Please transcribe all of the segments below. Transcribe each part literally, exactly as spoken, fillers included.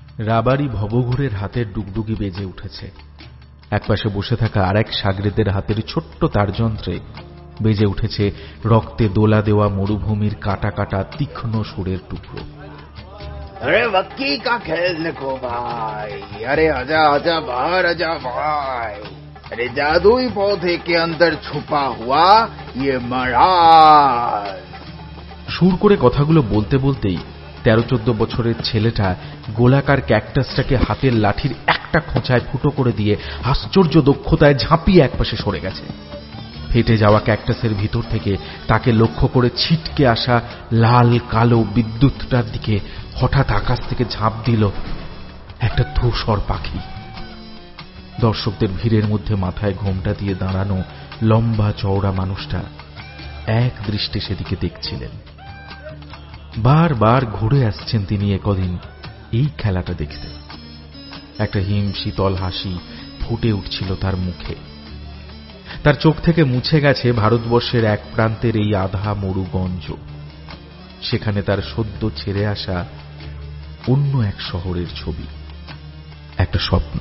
Robbery ভবঘুরের হাতের ডুগডুগি বেজে উঠেছে। একপাশে বসে থাকা আরেক সাগরেদের হাতের ছোট্ট তারযন্ত্রে বেজে উঠেছে রক্তে দোলা দেওয়া মরুভূমির কাটা কাটা তীক্ষ্ণ সুরের টুকরো। अरे वक्की का खेलने को भाई, अरे आजा आजा बाहर आजा भाई, अरे जादुई पौधे के अंदर छुपा हुआ ये मराल। সুর করে কথাগুলো বলতে বলতেই তেরো চোদ্দ বছরের ছেলেটা গোলাকার ক্যাকটাসটাকে হাতের লাঠির একটা খোঁচায় ফুটো করে দিয়ে আশ্চর্য দক্ষতায় ঝাঁপিয়ে একপাশে সরে গেছে। ফেটে যাওয়া ক্যাকটাসের ভিতর থেকে তাকে লক্ষ্য করে ছিটকে আসা লাল কালো বিদ্যুৎটার দিকে হঠাৎ আকাশ থেকে ঝাঁপ দিল একটা ধূসর পাখি। দর্শকদের ভিড়ের মধ্যে মাথায় ঘোমটা দিয়ে দাঁড়ানো লম্বা চওড়া মানুষটা এক দৃষ্টে সেদিকে দেখছিলেন। বারবার ঘুরে আসছেন তিনি একদিন এই খেলাটা দেখতে। একটা হিম শীতল হাসি ফুটে উঠছিল তার মুখে। তার চোখ থেকে মুছে গেছে ভারতবর্ষের এক প্রান্তের এই আধা মরুগঞ্জ। সেখানে তার সদ্য ছেড়ে আসা অন্য এক শহরের ছবি, একটা স্বপ্ন।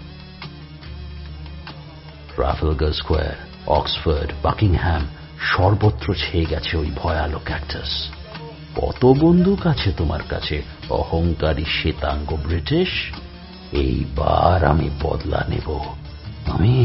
ট্রাফালগার স্কোয়ার, অক্সফোর্ড, বাকিংহ্যাম, সর্বত্র ছেয়ে গেছে ওই ভয়ালো ক্যাকটাস। কত বন্দুক আছে তোমার কাছে অহংকারী শ্বেতাঙ্গ ব্রিটিশ? এইবার আমি বদলা নেব। আমি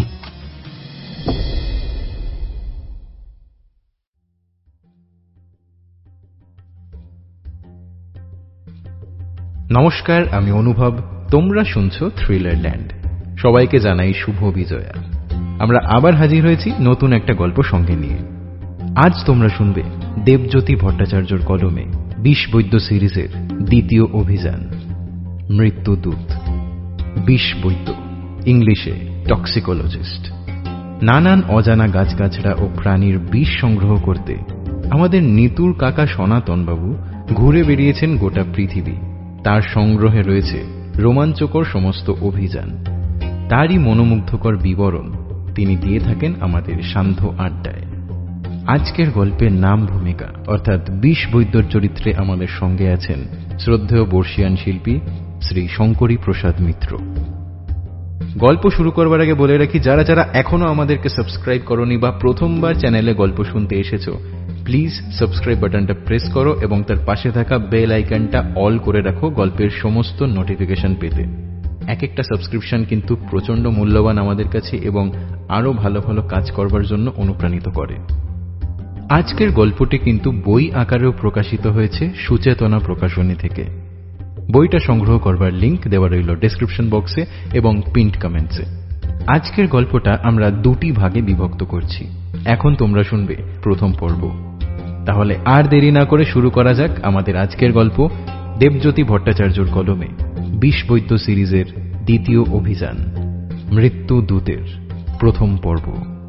নমস্কার, আমি অনুভব। তোমরা শুনছো থ্রিলার ল্যান্ড। সবাইকে জানাই শুভ বিজয়া। আমরা আবার হাজির হয়েছি নতুন একটা গল্প সঙ্গে নিয়ে। আজ তোমরা শুনবে দেবজ্যোতি ভট্টাচার্যর কলমে বিষ বৈদ্য সিরিজের দ্বিতীয় অভিযান, মৃত্যুদূত। বিষ বৈদ্য, ইংলিশে টক্সিকোলজিস্ট। নানান অজানা গাছগাছড়া ও প্রাণীর বিষ সংগ্রহ করতে আমাদের নিতুর কাকা সনাতনবাবু ঘুরে বেরিয়েছেন গোটা পৃথিবী। তার সংগ্রহে রয়েছে রোমাঞ্চকর সমস্ত অভিযান। তারই মনোমুগ্ধকর বিবরণ তিনি দিয়ে থাকেন আমাদের সান্ধ্য আড্ডায়। আজকের গল্পের নাম ভূমিকা, অর্থাৎ বিষ বৈদ্যর চরিত্রে আমাদের সঙ্গে আছেন শ্রদ্ধেয় বর্ষিয়ান শিল্পী শ্রী শঙ্করী প্রসাদ মিত্র। গল্প শুরু করবার আগে বলে রাখি, যারা যারা এখনো আমাদেরকে সাবস্ক্রাইব করনি বা প্রথমবার চ্যানেলে গল্প শুনতে এসেছো, প্লিজ সাবস্ক্রাইব বাটনটা প্রেস করো এবং তার পাশে থাকা বেল আইকনটা অল করে রাখো গল্পের সমস্ত নোটিফিকেশন পেতে। এক একটা সাবস্ক্রিপশন কিন্তু প্রচন্ড মূল্যবান আমাদের কাছে এবং আরো ভালো ভালো কাজ করবার জন্য অনুপ্রাণিত করে। আজকের গল্পটি কিন্তু বই আকারেও প্রকাশিত হয়েছে সুচেতনা প্রকাশনী থেকে। বইটা সংগ্রহ করবার লিংক দেওয়া রইল ডেসক্রিপশন বক্সে এবং পিন্ড কমেন্টসে। আজকের গল্পটা আমরা দুটি ভাগে বিভক্ত করছি। এখন তোমরা শুনবে প্রথম পর্ব। তাহলে আর দেরি না করে শুরু করা যাক আমাদের আজকের গল্প, দেবজ্যোতি ভট্টাচার্যর কলমে বিষ বৈদ্য সিরিজের দ্বিতীয় অভিযান, মৃত্যুদূতের প্রথম পর্ব।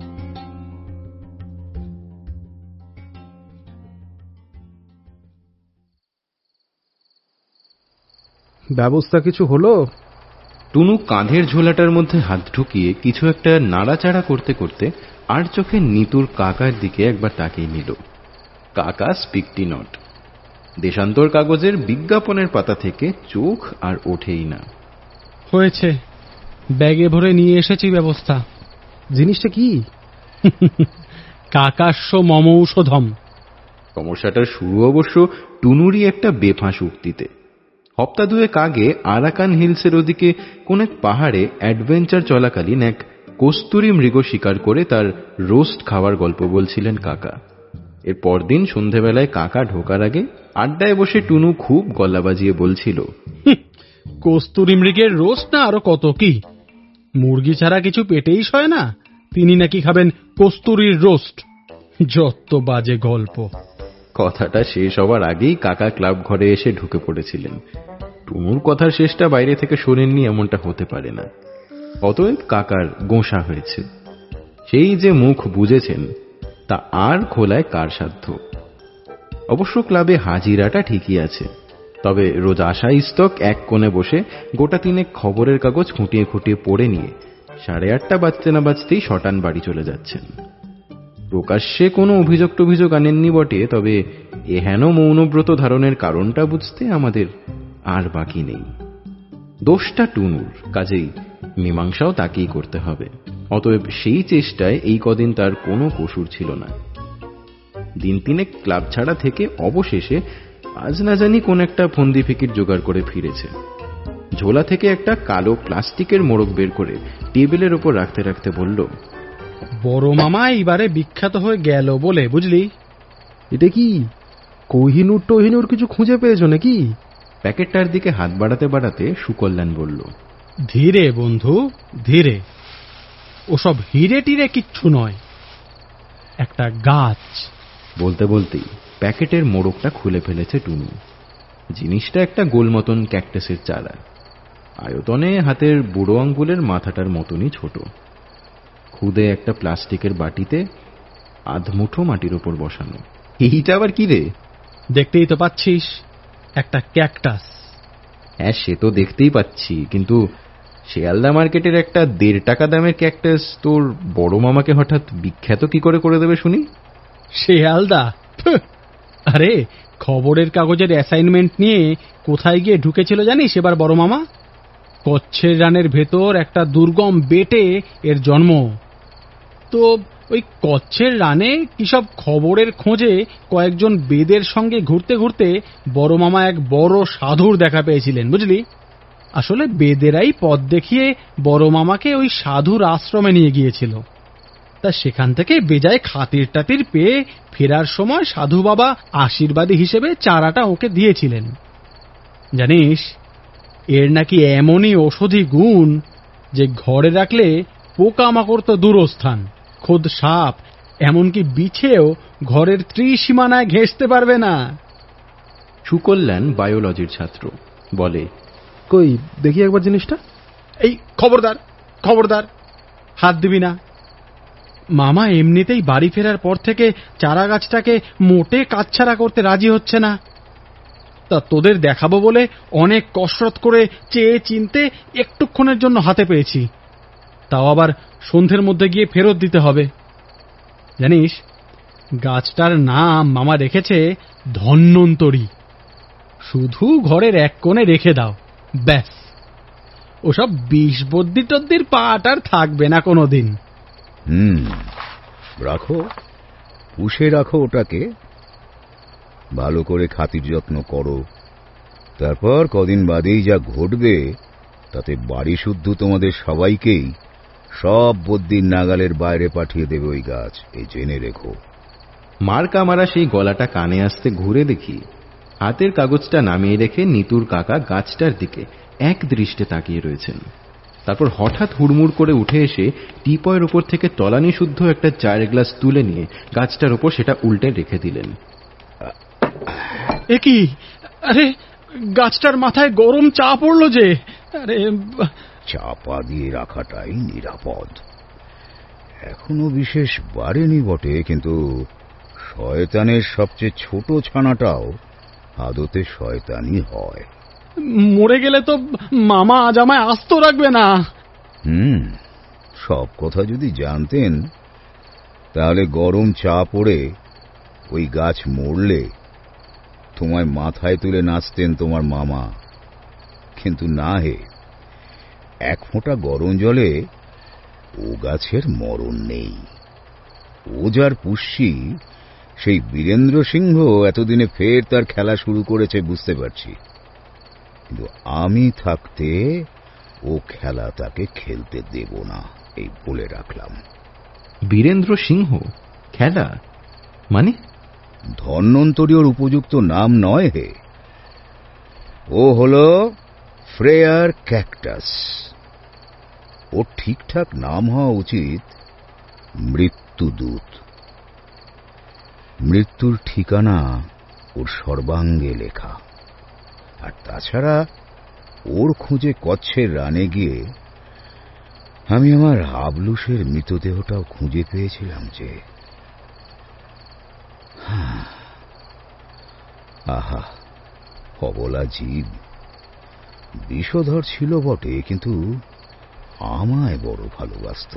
ব্যবস্থা কিছু হলো? টুনু কাঁধের ঝোলাটার মধ্যে হাত ঢুকিয়ে কিছু একটা নাড়াচাড়া করতে করতে আর চোখে নিতুর কাকার দিকে একবার তাকিয়ে নিল। কাকা স্পিকটি নট। দেশান্তর কাগজের বিজ্ঞাপনের পাতা থেকে চোখ আর ওঠেই না। হয়েছে, ব্যাগে ভরে নিয়ে এসেছি ব্যবস্থা। জিনিসটা কি? কাকাস্য মম ঔষধম। সমস্যাটার শুরু অবশ্য টুনুরই একটা বেফাঁস উক্তিতে। হপ্তা দুয়েক আগে আরাকান হিলসের ওদিকে কোন এক পাহাড়ে অ্যাডভেঞ্চার চলাকালীন এক কস্তুরী মৃগ শিকার করে তার রোস্ট খাওয়ার গল্প বলছিলেন কাকা। এর পরদিন সন্ধেবেলায় কাকা ঢোকার আগে আড্ডায় বসে টুনু খুব গলা বাজিয়ে বলছিল, কস্তুরী মৃগের রোস্ট না আরো কত কি, মুরগি ছাড়া কিছু পেটেই সয় না, তিনি নাকি খাবেন কস্তুরীর রোস্ট। যত বাজে গল্প। কথাটা শেষ হওয়ার আগেই কাকা ক্লাব ঘরে এসে ঢুকে পড়েছিলেন। টুনুর কথার শেষটা বাইরে থেকে শোনেননি এমনটা হতে পারে না। অতএব কাকার গোঁসা হয়েছে। সেই যে মুখ বুঝেছেন তা আর খোলায় কার সাধ্য। অবশ্য ক্লাবে হাজিরাটা ঠিকই আছে, তবে রোজ আশা ইস্তক এক কোণে বসে গোটা তিনেক খবরের কাগজ খুঁটিয়ে খুঁটিয়ে পড়ে নিয়ে সাড়ে আটটা বাজতে না বাজতেই শটান বাড়ি চলে যাচ্ছেন। প্রকাশ্যে কোনো অভিযোগ টভিযোগ আনেননি বটে, তবে এহেন মৌনব্রত ধারণের কারণটা বুঝতে আমাদের আর বাকি নেই। দোষটা টুনুর, কাজেই মীমাংসাও তাকেই করতে হবে। অতএব সেই চেষ্টায় এই কদিন তার কোনো কসুর ছিল না। দিন তিনেক ক্লাব ছাড়া থেকে অবশেষে আজ না জানি কোন একটা ফন্দি ফিকির জোগাড় করে ফিরেছে। ঝোলা থেকে একটা কালো প্লাস্টিকের মোড়ক বের করে টেবিলের ওপর রাখতে রাখতে বলল, বড় মামা এবারে বিখ্যাত হয়ে গেল বলে, বুঝলি? এটা কি কোহিনুর টোহিনুর কিছু খুঁজে পেয়েছ নাকি? প্যাকেটটার দিকে হাত বাড়াতে বাড়াতে সুকল্যাণ বলল, ধীরে বন্ধু, ধীরে। ওসব হিরে টিরে কিচ্ছু নয়, একটা গাছ। বলতে বলতেই প্যাকেটের মোড়কটা খুলে ফেলেছে টুনু। জিনিসটা একটা গোল মতন ক্যাকটাসের চারা, আয়তনে হাতের বুড়ো আঙ্গুলের মাথাটার মতনই ছোট। খুদে একটা প্লাস্টিকের বাটিতে আধমুঠো মাটির ওপর বসানো। এইটা আবার কি রে? দেখতেই তো পাচ্ছিস, একটা ক্যাকটাস। হ্যাঁ, সে তো দেখতেই পাচ্ছি, কিন্তু শিয়ালদা মার্কেটের একটা দেড় টাকা দামের ক্যাকটাস তোর বড় মামাকে হঠাৎ বিখ্যাত কি করে করে দেবে শুনি? শিয়ালদা? আরে, খবরের কাগজের অ্যাসাইনমেন্ট নিয়ে কোথায় গিয়ে ঢুকেছিল জানিস এবার বড় মামা? কচ্ছের রানের ভেতর একটা দুর্গম বেটে এর জন্ম। তো ওই কচ্ছের রানে কিসব খবরের খোঁজে কয়েকজন বেদের সঙ্গে ঘুরতে ঘুরতে বড় মামা এক বড় সাধুর দেখা পেয়েছিলেন, বুঝলি? আসলে বেদেরাই পথ দেখিয়ে বড় মামাকে ওই সাধুর আশ্রমে নিয়ে গিয়েছিল। তা সেখান থেকে বেজায় খাতির টাতির পেয়ে ফেরার সময় সাধু বাবা আশীর্বাদী হিসেবে চারাটা ওকে দিয়েছিলেন। জানিস, এর নাকি এমনই ঔষধি গুণ যে ঘরে রাখলে পোকামাকড় তো দূরস্থান, খোদ সাপ এমনকি বিছেও ঘরের ত্রিসীমানায় ঘেঁষতে পারবে না। সুকল্যাণ বায়োলজির ছাত্র, বলে, কই দেখি একবার জিনিসটা। এই খবরদার, খবরদার, হাত দিবি না। মামা এমনিতেই বাড়ি ফেরার পর থেকে চারা গাছটাকে মোটে কাটছাড়া করতে রাজি হচ্ছে না। তা তোদের দেখাবো বলে অনেক কসরত করে চেয়ে চিনতে একটুক্ষণের জন্য হাতে পেয়েছি, তাও আবার সন্ধ্যের মধ্যে গিয়ে ফেরত দিতে হবে। জানিস, গাছটার নাম মামা রেখেছে ধন্বন্তরী। শুধু ঘরের এক কোণে রেখে দাও, ব্যাস। ওসব বিষ বদ্যি টদ্দির পাট আর থাকবে না কোনোদিন। হুম, রাখো, পুষে রাখো ওটাকে, ভালো করে খাতির যত্ন করো। তারপর কদিন বাদেই যা ঘটবে তাতে বাড়ি শুদ্ধ তোমাদের সবাইকেই সব বদ্যির নাগালের বাইরে পাঠিয়ে দেবে ওই গাছ, এই জেনে রেখো। মার কামারা সেই গলাটা কানে আসতে ঘুরে দেখি হাতের কাগজটা নামিয়ে রেখে নিতুর কাকা গাছটার দিকে এক দৃষ্টে তাকিয়ে রয়েছেন। তারপর হঠাৎ হুড়মুড় করে উঠে এসে টিপয়ের ওপর থেকে তলানি শুদ্ধ একটা চায়ের গ্লাস তুলে নিয়ে গাছটার ওপর সেটা উল্টে রেখে দিলেন। এ কি? আরে, গাছটার মাথায় গরম চা পড়লো যে। আরে, চাপা দিয়ে রাখাটাই নিরাপদ। এখনো বিশেষ বাড়েনি বটে, কিন্তু শয়তানের সবচেয়ে ছোট ছানাটাও আদতে শয়তানই হয়। মরে গেলে তো মামা আজ আমায় আস্ত রাখবে না। হুম, সব কথা যদি জানতেন তাহলে গরম চা পড়ে ওই গাছ মরলে তোমায় মাথায় তুলে নাচতেন তোমার মামা। কিন্তু না হে, এক ফোঁটা গরম জলে ও গাছের মরণ নেই। ও যার পুষ্যি, সেই বীরেন্দ্র সিংহ এতদিনে ফের তার খেলা শুরু করেছে বুঝতে পারছি, কিন্তু আমি থাকতে ও খেলা তাকে খেলতে দেব না, এই বলে রাখলাম। বীরেন্দ্র সিংহ খেলা মানে? ধন্বন্তরী ওর উপযুক্ত নাম নয় হে, ও হলো ফ্রেয়ার ক্যাকটাস। ওর ঠিকঠাক নাম হওয়া উচিত মৃত্যুদূত। মৃত্যুর ঠিকানা ওর সর্বাঙ্গে লেখা। আর তাছাড়া ওর খুঁজে কচ্ছের রানে গিয়ে আমি আমার হাবলুসের মৃতদেহটাও খুঁজে পেয়েছিলাম যে। আহা, অবলা জীব, বিষধর ছিল বটে, কিন্তু আমায় বড় ভালোবাসত।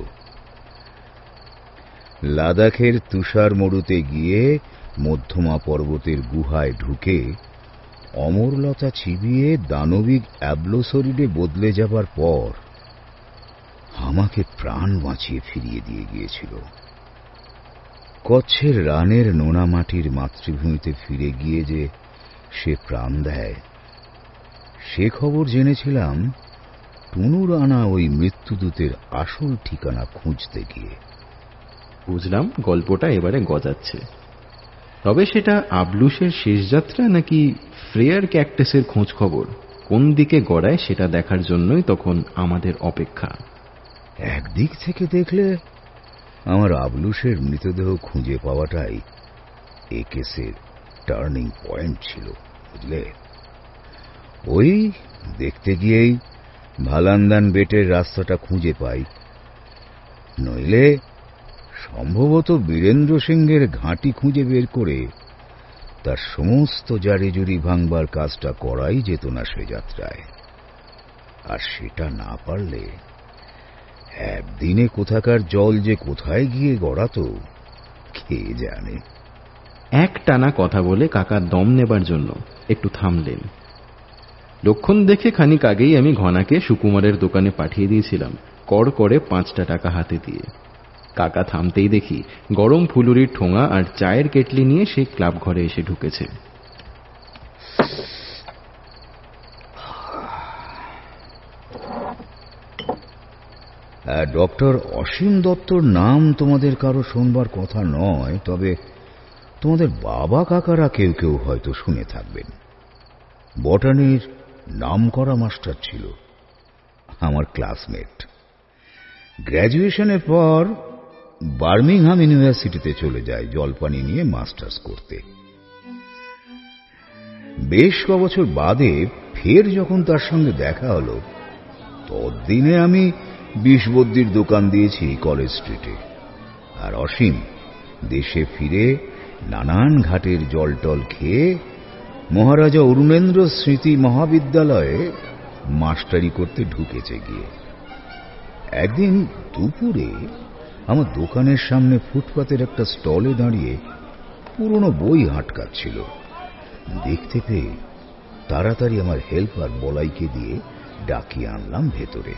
লাদাখের তুষার মরুতে গিয়ে মধ্যমা পর্বতের গুহায় ঢুকে অমরলতা চিবিয়ে দানবিক অ্যাবলোসরিডে বদলে যাবার পর আমাকে প্রাণ বাঁচিয়ে ফিরিয়ে দিয়ে গিয়েছিল। কচ্ছের রানের নোনা মাটির মাতৃভূমিতে ফিরে গিয়ে যে সে প্রাণ দেয়, সে খবর জেনেছিলাম টুনুর আনা ওই মৃত্যুদূতের আসল ঠিকানা খুঁজতে গিয়ে। বুঝলাম গল্পটা এবারে গজাচ্ছে। তবে সেটা আবলুসের শেষ যাত্রা নাকি ফ্রেয়ার ক্যাকটাসের খোঁজ খবর কোন দিকে গড়ায় সেটা দেখার জন্যই তখন আমাদের অপেক্ষা। একদিক থেকে দেখলে আমার আবলুসের মৃতদেহ খুঁজে পাওয়াটাই এ কেসের টার্নিং পয়েন্ট ছিল, বুঝলে। ওই দেখতে গিয়েই ভালান্দান বেটের রাস্তাটা খুঁজে পাই, নইলে সম্ভবত বীরেন্দ্র সিংহের ঘাঁটি খুঁজে বের করে তার সমস্ত জারিজুরি ভাঙবার কাজটা করাই যেত না সে যাত্রায়। আর সেটা না পারলে একদিনে কোথাকার জল যে কোথায় গিয়ে গড়াতো কে জানে। এক টানা কথা বলে কাকা দম নেবার জন্য একটু থামলেন। লক্ষণ দেখে খানিক আগেই আমি ঘনাকে সুকুমারের দোকানে পাঠিয়ে দিয়েছিলাম কড় করে পাঁচটা টাকা হাতে দিয়ে। কাকা থামতেই দেখি গরম ফুলুরির ঠোঙা আর চায়ের কেটলি নিয়ে সেই ক্লাব ঘরে এসে ঢুকেছে। ডক্টর অসীম দত্তর নাম তোমাদের কারো শুনবার কথা নয়, তবে তোমাদের বাবা কাকারা কেউ কেউ হয়তো শুনে থাকবেন। বটানির নামকরা মাস্টার ছিল, আমার ক্লাসমেট। গ্র্যাজুয়েশনের পর বার্মিংহাম ইউনিভার্সিটিতে চলে যায় জলপানি নিয়ে মাস্টার্স করতে। বেশ কবছর বাদে ফের যখন তার সঙ্গে দেখা হলো, ততদিনে আমি বিষবদ্যির দোকান দিয়েছি কলেজ স্ট্রিটে, আর অসীম দেশে ফিরে নানান ঘাটের জলটল খেয়ে মহারাজা অরুণেন্দ্র স্মৃতি মহাবিদ্যালয়ে মাস্টারি করতে ঢুকেছে গিয়ে। একদিন দুপুরে আমার দোকানের সামনে ফুটপাতের একটা স্টলে দাঁড়িয়ে পুরনো বই হাটকাচ্ছিল। দেখতে পেয়ে তাড়াতাড়ি আমার হেল্পার বলাইকে দিয়ে ডাকিয়ে আনলাম ভেতরে।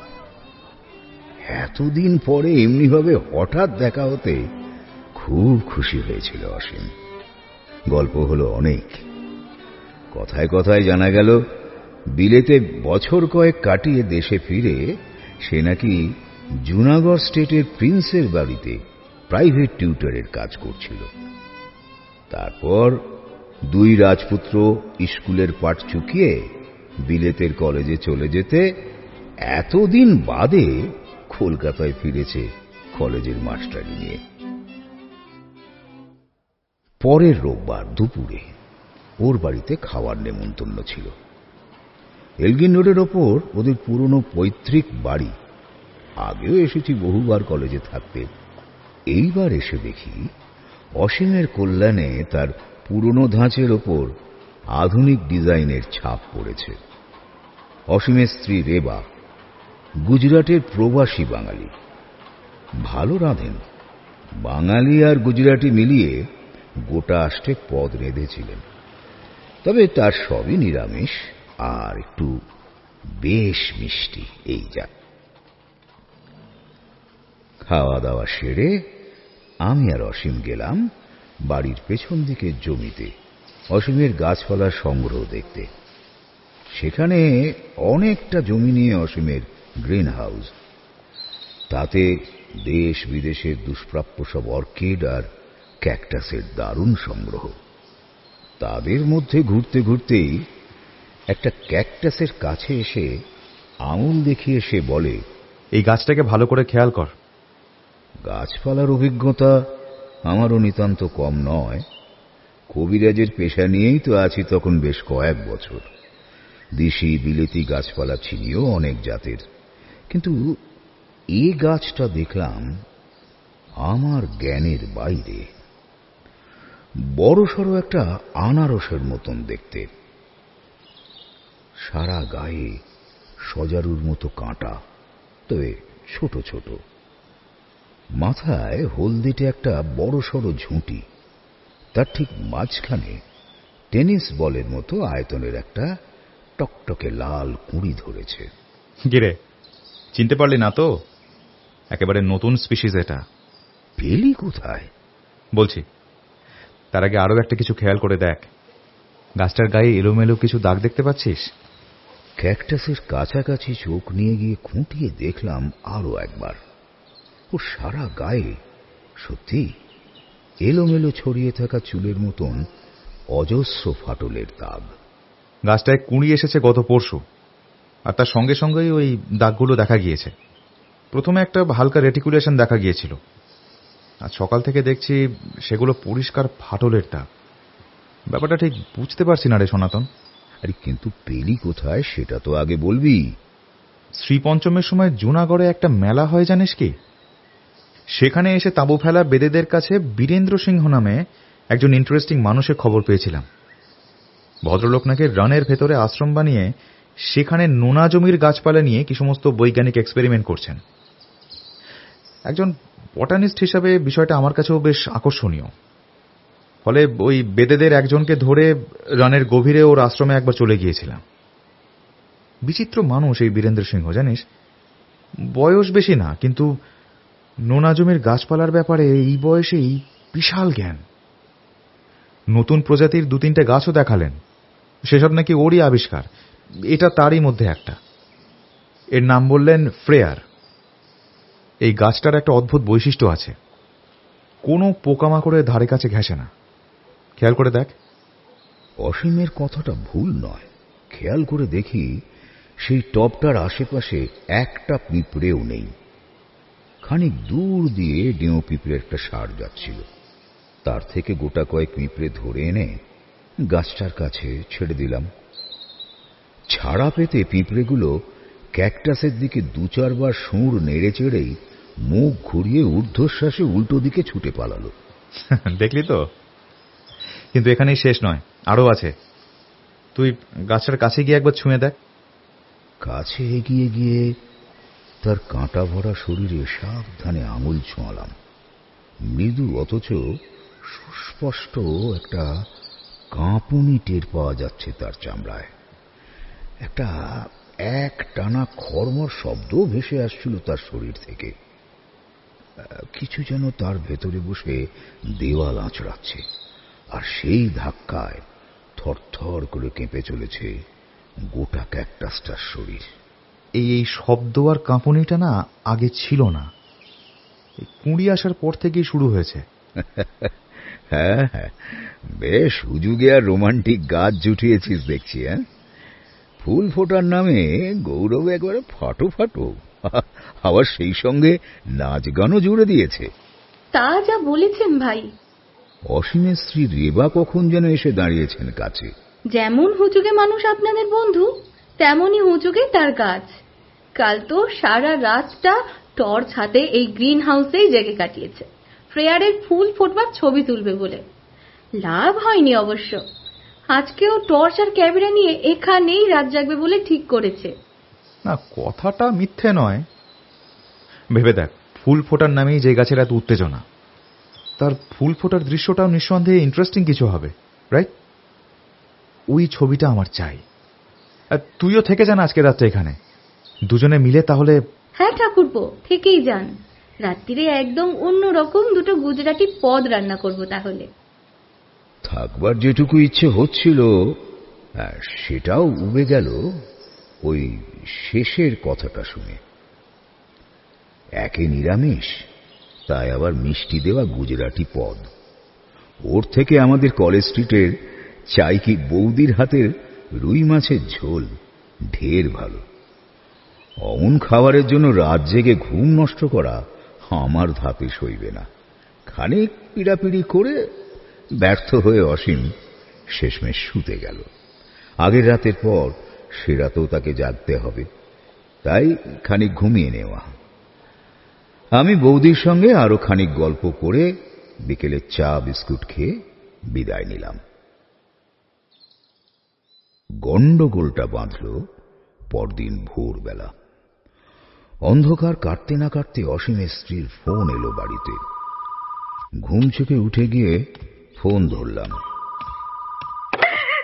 এতদিন পরে এমনিভাবে হঠাৎ দেখা হতে খুব খুশি হয়েছিল অসীম। গল্প হলো অনেক। কথায় কথায় জানা গেল বিলেতে বছর কয়েক কাটিয়ে দেশে ফিরে সে নাকি জুনাগড় স্টেটের প্রিন্সের বাড়িতে প্রাইভেট টিউটরের কাজ করছিল। তারপর দুই রাজপুত্র স্কুলের পাঠ চুকিয়ে বিলেতের কলেজে চলে যেতে এতদিন বাদে কলকাতায় ফিরেছে কলেজের মাস্টারি নিয়ে। পরের রোববার দুপুরে ওর বাড়িতে খাওয়ার নেমন্তন্ন ছিল। এলগিন রোডের ওপর ওদের পুরনো পৈতৃক বাড়ি। আগেও এসেছি বহুবার কলেজে থাকতে। এইবার এসে দেখি অসীমের কল্যাণে তার পুরনো ধাঁচের ওপর আধুনিক ডিজাইনের ছাপ পড়েছে। অসীমের স্ত্রী রেবা গুজরাটের প্রবাসী বাঙালি, ভালো রাঁধেন। বাঙালি আর গুজরাটি মিলিয়ে গোটা আষ্টেক পদ রেঁধেছিলেন, তবে তার সবই নিরামিষ আর একটু বেশ মিষ্টি। এই যা। খাওয়া দাওয়া সেরে আমি আর অসীম গেলাম বাড়ির পেছন দিকে জমিতে অসীমের গাছপালার সংগ্রহ দেখতে। সেখানে অনেকটা জমি নিয়ে অসীমের গ্রিন হাউস, তাতে দেশ বিদেশের দুষ্প্রাপ্য সব অর্কিড আর ক্যাকটাসের দারুণ সংগ্রহ। তাদের মধ্যে ঘুরতে ঘুরতেই একটা ক্যাকটাসের কাছে এসে আঙুল দেখিয়ে সে বলে, এই গাছটাকে ভালো করে খেয়াল কর। গাছপালার অভিজ্ঞতা আমারও নিতান্ত কম নয়। কবিরাজের পেশা নিয়েই তো আছি তখন বেশ কয়েক বছর। দেশি বিলেতি গাছপালা চিনিও অনেক জাতের, কিন্তু এই গাছটা দেখলাম আমার জ্ঞানের বাইরে। বড়সড় একটা আনারসের মতন দেখতে, সারা গায়ে সজারুর মতো কাঁটা, তবে ছোট ছোট। মাথায় হলদেটে একটা বড়সড় ঝুঁটি, তার ঠিক মাঝখানে টেনিস বলের মতো আয়তনের একটা টকটকে লাল কুঁড়ি ধরেছে। গিরে, চিনতে পারলি না তো? একেবারে নতুন স্পিসিস এটা। পেলি কোথায়? বলছি, তার আগে আরো একটা কিছু খেয়াল করে দেখ। গাছটার গায়ে এলোমেলো কিছু দাগ দেখতে পাচ্ছিস? ক্যাকটাসের কাছাকাছি চোখ নিয়ে গিয়ে খুঁটিয়ে দেখলাম আরো একবার। ওর সারা গায়ে সত্যি এলোমেলো ছড়িয়ে থাকা চুলের মতন অজস্র ফাটলের দাগ। গাছটায় কুঁড়ি এসেছে গত পরশু, আর তার সঙ্গে সঙ্গেই ওই দাগগুলো দেখা গিয়েছে। প্রথমে একটা হালকা রেটিকুলেশন দেখা গিয়েছিল, আর সকাল থেকে দেখছি সেগুলো পরিষ্কার ফাটলের দাগ। ব্যাপারটা ঠিক বুঝতে পারছি না রে সনাতন। আরে কিন্তু পেলি কোথায় সেটা তো আগে বলবি। শ্রীপঞ্চমের সময় জুনাগড়ে একটা মেলা হয় জানিস কি? সেখানে এসে তাঁবু ফেলা বেদেদের কাছে বীরেন্দ্র সিংহ নামে একজন ইন্টারেস্টিং মানুষের খবর পেয়েছিলাম। ভদ্রলোক নাকি রানের ভেতরে আশ্রম বানিয়ে সেখানে নোনা জমির গাছপালা নিয়ে কি সমস্ত বৈজ্ঞানিক এক্সপেরিমেন্ট করছেন। একজন বটানিস্ট হিসাবে বিষয়টা আমার কাছেও বেশ আকর্ষণীয়। ফলে ওই বেদেদের একজনকে ধরে রানের গভীরে ওর আশ্রমে একবার চলে গিয়েছিলাম। বিচিত্র মানুষ এই বীরেন্দ্র সিংহ, জানিস। বয়স বেশি না, কিন্তু নোনা জমির গাছপালার ব্যাপারে এই বয়সেই বিশাল জ্ঞান। নতুন প্রজাতির দু তিনটে গাছও দেখালেন, সেসব নাকি ওরই আবিষ্কার। এটা তারই মধ্যে একটা। এর নাম বললেন ফ্রেয়ার। এই গাছটার একটা অদ্ভুত বৈশিষ্ট্য আছে, কোনো পোকামাকড়ের ধারে কাছে ঘেঁষে না। খেয়াল করে দেখ। অসীমের কথাটা ভুল নয়। খেয়াল করে দেখি সেই টবটার আশেপাশে একটা পিঁপড়েও নেই। খানিক দূর দিয়ে ডেঁও পিঁপড়ে একটা সার যাচ্ছিল। তার থেকে গোটা কয়েক পিঁপড়ে ধরে এনে গাছটার কাছে ছেড়ে দিলাম। ছাড়া পেতে পিঁপড়েগুলো ক্যাকটাসের দিকে দু চারবার সুঁড় নেড়ে চেড়েই মুখ ঘুরিয়ে ঊর্ধ্বশ্বাসে উল্টো দিকে ছুটে পালালো। দেখলি তো? কিন্তু এখানেই শেষ নয়, আরো আছে। তুই গাছটার কাছে গিয়ে একবার ছুঁয়ে দেখ। কাছে এগিয়ে গিয়ে তার কাঁটা ভরা শরীরে সাবধানে আঙুল ছোঁয়ালাম। মৃদু অথচ সুস্পষ্ট একটা কাঁপুনি টের পাওয়া যাচ্ছে তার চামড়ায়। একটা এক টানা খরমর শব্দ ভেসে আসছিল তার শরীর থেকে। কিছু যেন তার ভেতরে বসে দেওয়াল আঁচড়াচ্ছে, আর সেই ধাক্কায় থরথর করে কেঁপে চলেছে গোটা ক্যাকটাসটার শরীর। এই এই শব্দ আর কাঁপুনিটা না আগে ছিল না, এই কুঁড়ি আসার পর থেকেই শুরু হয়েছে। হ্যাঁ হ্যাঁ, বেশ হুজুগে আর রোমান্টিক গাছ জুটিয়েছিস দেখছি। হ্যাঁ, ফুল ফোটার নামে গৌরব একবারে ফাটো ফাটো, আবার সেই সঙ্গে নাচ গানও জুড়ে দিয়েছে। তা যা বলেছেন ভাই। অসীমের স্ত্রী রেবা কখন যেন এসে দাঁড়িয়েছেন কাছে। যেমন হুজুগে মানুষ আপনাদের বন্ধু, তেমনই হুজুগে তার গাছ। কাল তো সারা রাতটা টর্চ হাতে এই গ্রিন হাউসেই জেগে কাটিয়েছে, ফ্রেয়ারের ফুল ফোটবার ছবি তুলবে বলে। লাভ হয়নি অবশ্য। আজকেও টর্চ আর ক্যামেরা নিয়ে এখানেই রাত জাগবে বলে ঠিক করেছে। না, কথাটা মিথ্যে নয়। ভেবে দেখ, ফুল ফোটার নামেই যে গাছের এত উত্তেজনা, তার ফুল ফোটার দৃশ্যটাও নিঃসন্দেহে ইন্টারেস্টিং কিছু হবে, রাইট? ওই ছবিটা আমার চাই। আর তুইও থেকে যান আজকে রাতটা এখানে, দুজনে মিলে তাহলে। হ্যাঁ ঠাকুরপো, থেকেই যান। রাত্রিরে একদম অন্যরকম দুটো গুজরাটি পদ রান্না করব তাহলে। থাকবার যেটুকু ইচ্ছে হচ্ছিল সেটাও উবে গেল ওই শেষের কথাটা শুনে। একে নিরামিষ, তাই আবার মিষ্টি দেওয়া গুজরাটি পদ। ওর থেকে আমাদের কলেজ স্ট্রিটের চাই কি বৌদির হাতের রুই মাছের ঝোল ঢের ভালো। অমন খাবারের জন্য রাত জেগে ঘুম নষ্ট করা আমার ধাপে সইবে না। খানিক পিড়াপিড়ি করে ব্যর্থ হয়ে অসীম শেষমেশ শুতে গেল। আগের রাতের পর সে রাতেও তাকে জাগতে হবে, তাই খানিক ঘুমিয়ে নেওয়া। আমি বৌদির সঙ্গে আরো খানিক গল্প করে বিকেলে চা বিস্কুট খেয়ে বিদায় নিলাম। গন্ডগোলটা বাঁধল পরদিন ভোরবেলা। অন্ধকার কাটতে না কাটতে অসীমের স্ত্রীর ফোন এলো বাড়িতে। ঘুম থেকে উঠে গিয়ে ফোন ধরলাম।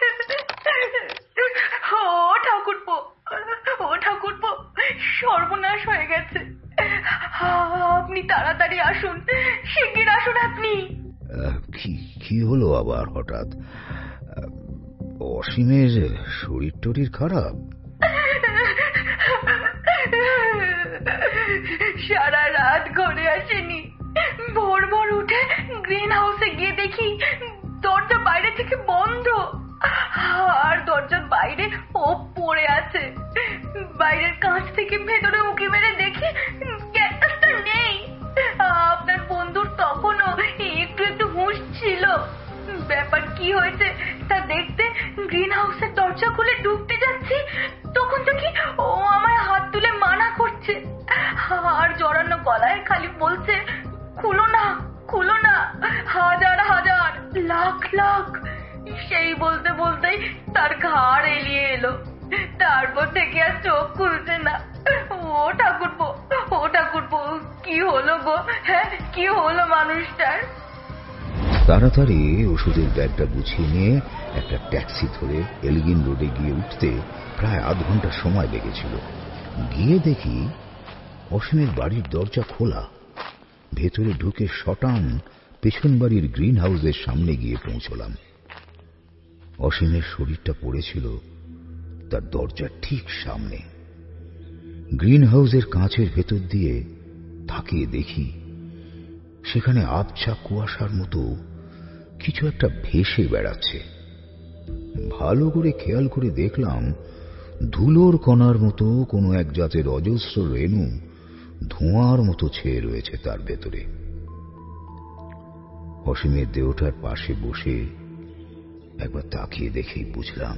আপনি তাড়াতাড়ি আসুন, শিগগির আসুন আপনি। কি কি হলো আবার হঠাৎ? অসীমের শরীর টরীর খারাপ? সারা রাত ঘরে আসেনি, ভোর ভোর উঠে গ্রিন হাউসে গিয়ে দেখি দরজা বাইরে থেকে বন্ধ, আর দরজার বাইরে ও পড়ে আছে। বাইরের কাঁচ থেকে ভেতরে উঁকি মেরে দেখি ক্যাকটাসটা নেই। আপনার বন্ধুর তখনও একটু একটু হুঁশ ছিল। ব্যাপার কি হয়েছে তা দেখতে গ্রিন হাউসের দরজা খুলে ঢুকতে যাচ্ছি, তখন দেখি ও আমায় হাত তুলে মানা করছে, আর জড়ানো গলায় খালি বলছে, খুলো না খুলো না, হাজার হাজার লাখ লাখ। সেই বলতে বলতেই তার ঘাড় এলিয়ে এলো। তারপর থেকে আর চোখ খুলছে না। ও ঠাকুরপো, ও ঠাকুরপো, কি হলো গো? হ্যাঁ, কি হলো মানুষটার? তাড়াতাড়ি ওষুধের ব্যাগটা গুছিয়ে নিয়ে একটা ট্যাক্সি ধরে এলগিন রোডে গিয়ে উঠতে প্রায় আধ ঘন্টা সময় লেগেছিল। গিয়ে দেখি অসীমের বাড়ির দরজা খোলা। ভেতরে ঢুকে শটান পেছন বাড়ির গ্রিন হাউসের সামনে গিয়ে পৌঁছলাম। অসীমের শরীরটা পড়েছিল তার দরজার ঠিক সামনে। গ্রিন হাউসের কাঁচের ভেতর দিয়ে তাকিয়ে দেখি সেখানে আবছা কুয়াশার মতো কিছু একটা ভেসে বেড়াচ্ছে। ভালো করে খেয়াল করে দেখলাম ধুলোর কণার মতো কোনো এক জাতের অজস্র রেণু ধোঁয়ার মতো ছেয়ে রয়েছে তার ভেতরে। অসীমের দেহটার পাশে বসে একবার তাকিয়ে দেখেই বুঝলাম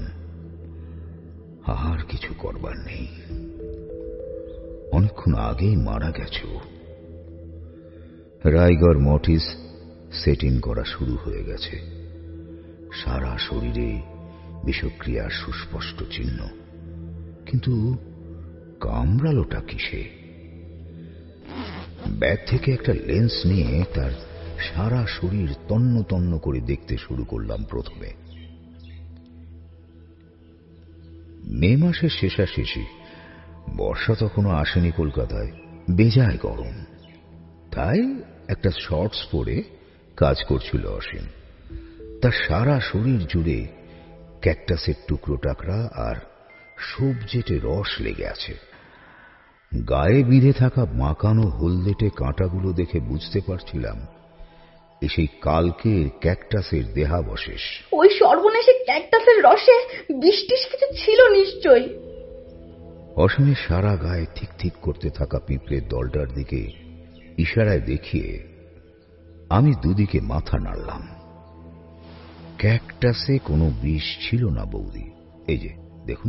আর কিছু করবার নেই। অনেকক্ষণ আগেই মারা গেছে। রাইগর মর্টিস সেটিং করা শুরু হয়ে গেছে। সারা শরীরে বিষক্রিয়ার সুস্পষ্ট চিহ্ন, কিন্তু কামড়ালোটা কিসে? ব্যাগ থেকে একটা লেন্স নিয়ে তার সারা শরীর তন্ন তন্ন করে দেখতে শুরু করলাম। প্রথমে মে মাসের শেষাশেষি, বর্ষা তখনও আসেনি কলকাতায়, বেজায় গরম। তাই একটা শর্টস পরে কাজ করছিল অসীম। তার সারা শরীর জুড়ে ক্যাকটাসের টুকরো টাকরা আর সবজেটে রস লেগে আছে। গায়ে বিঁধে থাকা মাকানো হলদেটে কাঁটাগুলো দেখে বুঝতে পারছিলাম এ সেই কালকের ক্যাকটাসের দেহাবশেষ। ওই সর্বনাশী ক্যাকটাসের রসে বৃষ্টির কিছু ছিল নিশ্চয়ই। অসীমের সারা গায়ে ঠিক ঠিক করতে থাকা পিঁপড়ের দলটার দিকে ইশারায় দেখিয়ে আমি দুদিকে মাথা নাড়লাম। ক্যাকটাসে কোনো বিষ ছিল না বৌদি। এই যে দেখুন,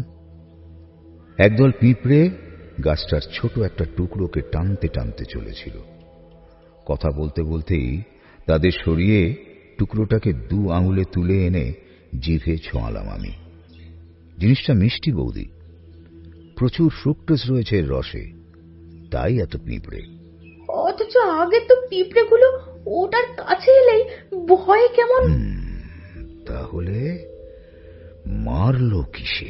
একদল পিঁপড়ে গাছটার ছোট একটা টুকরোকে টানতে টানতে চলেছিল। কথা বলতে বলতেই তাদের সরিয়ে টুকরোটাকে দু আঙুলে তুলে এনে জিভে ছোঁয়ালাম আমি। জিনিসটা মিষ্টি বৌদি, প্রচুর ফ্রুক্টোজ রয়েছে রসে, তাই এত পিঁপড়ে। অথচ আগে তো পিঁপড়েগুলো ওটার কাছে এলেই ভয়ে কেমন। তাহলে মারলো কিসে?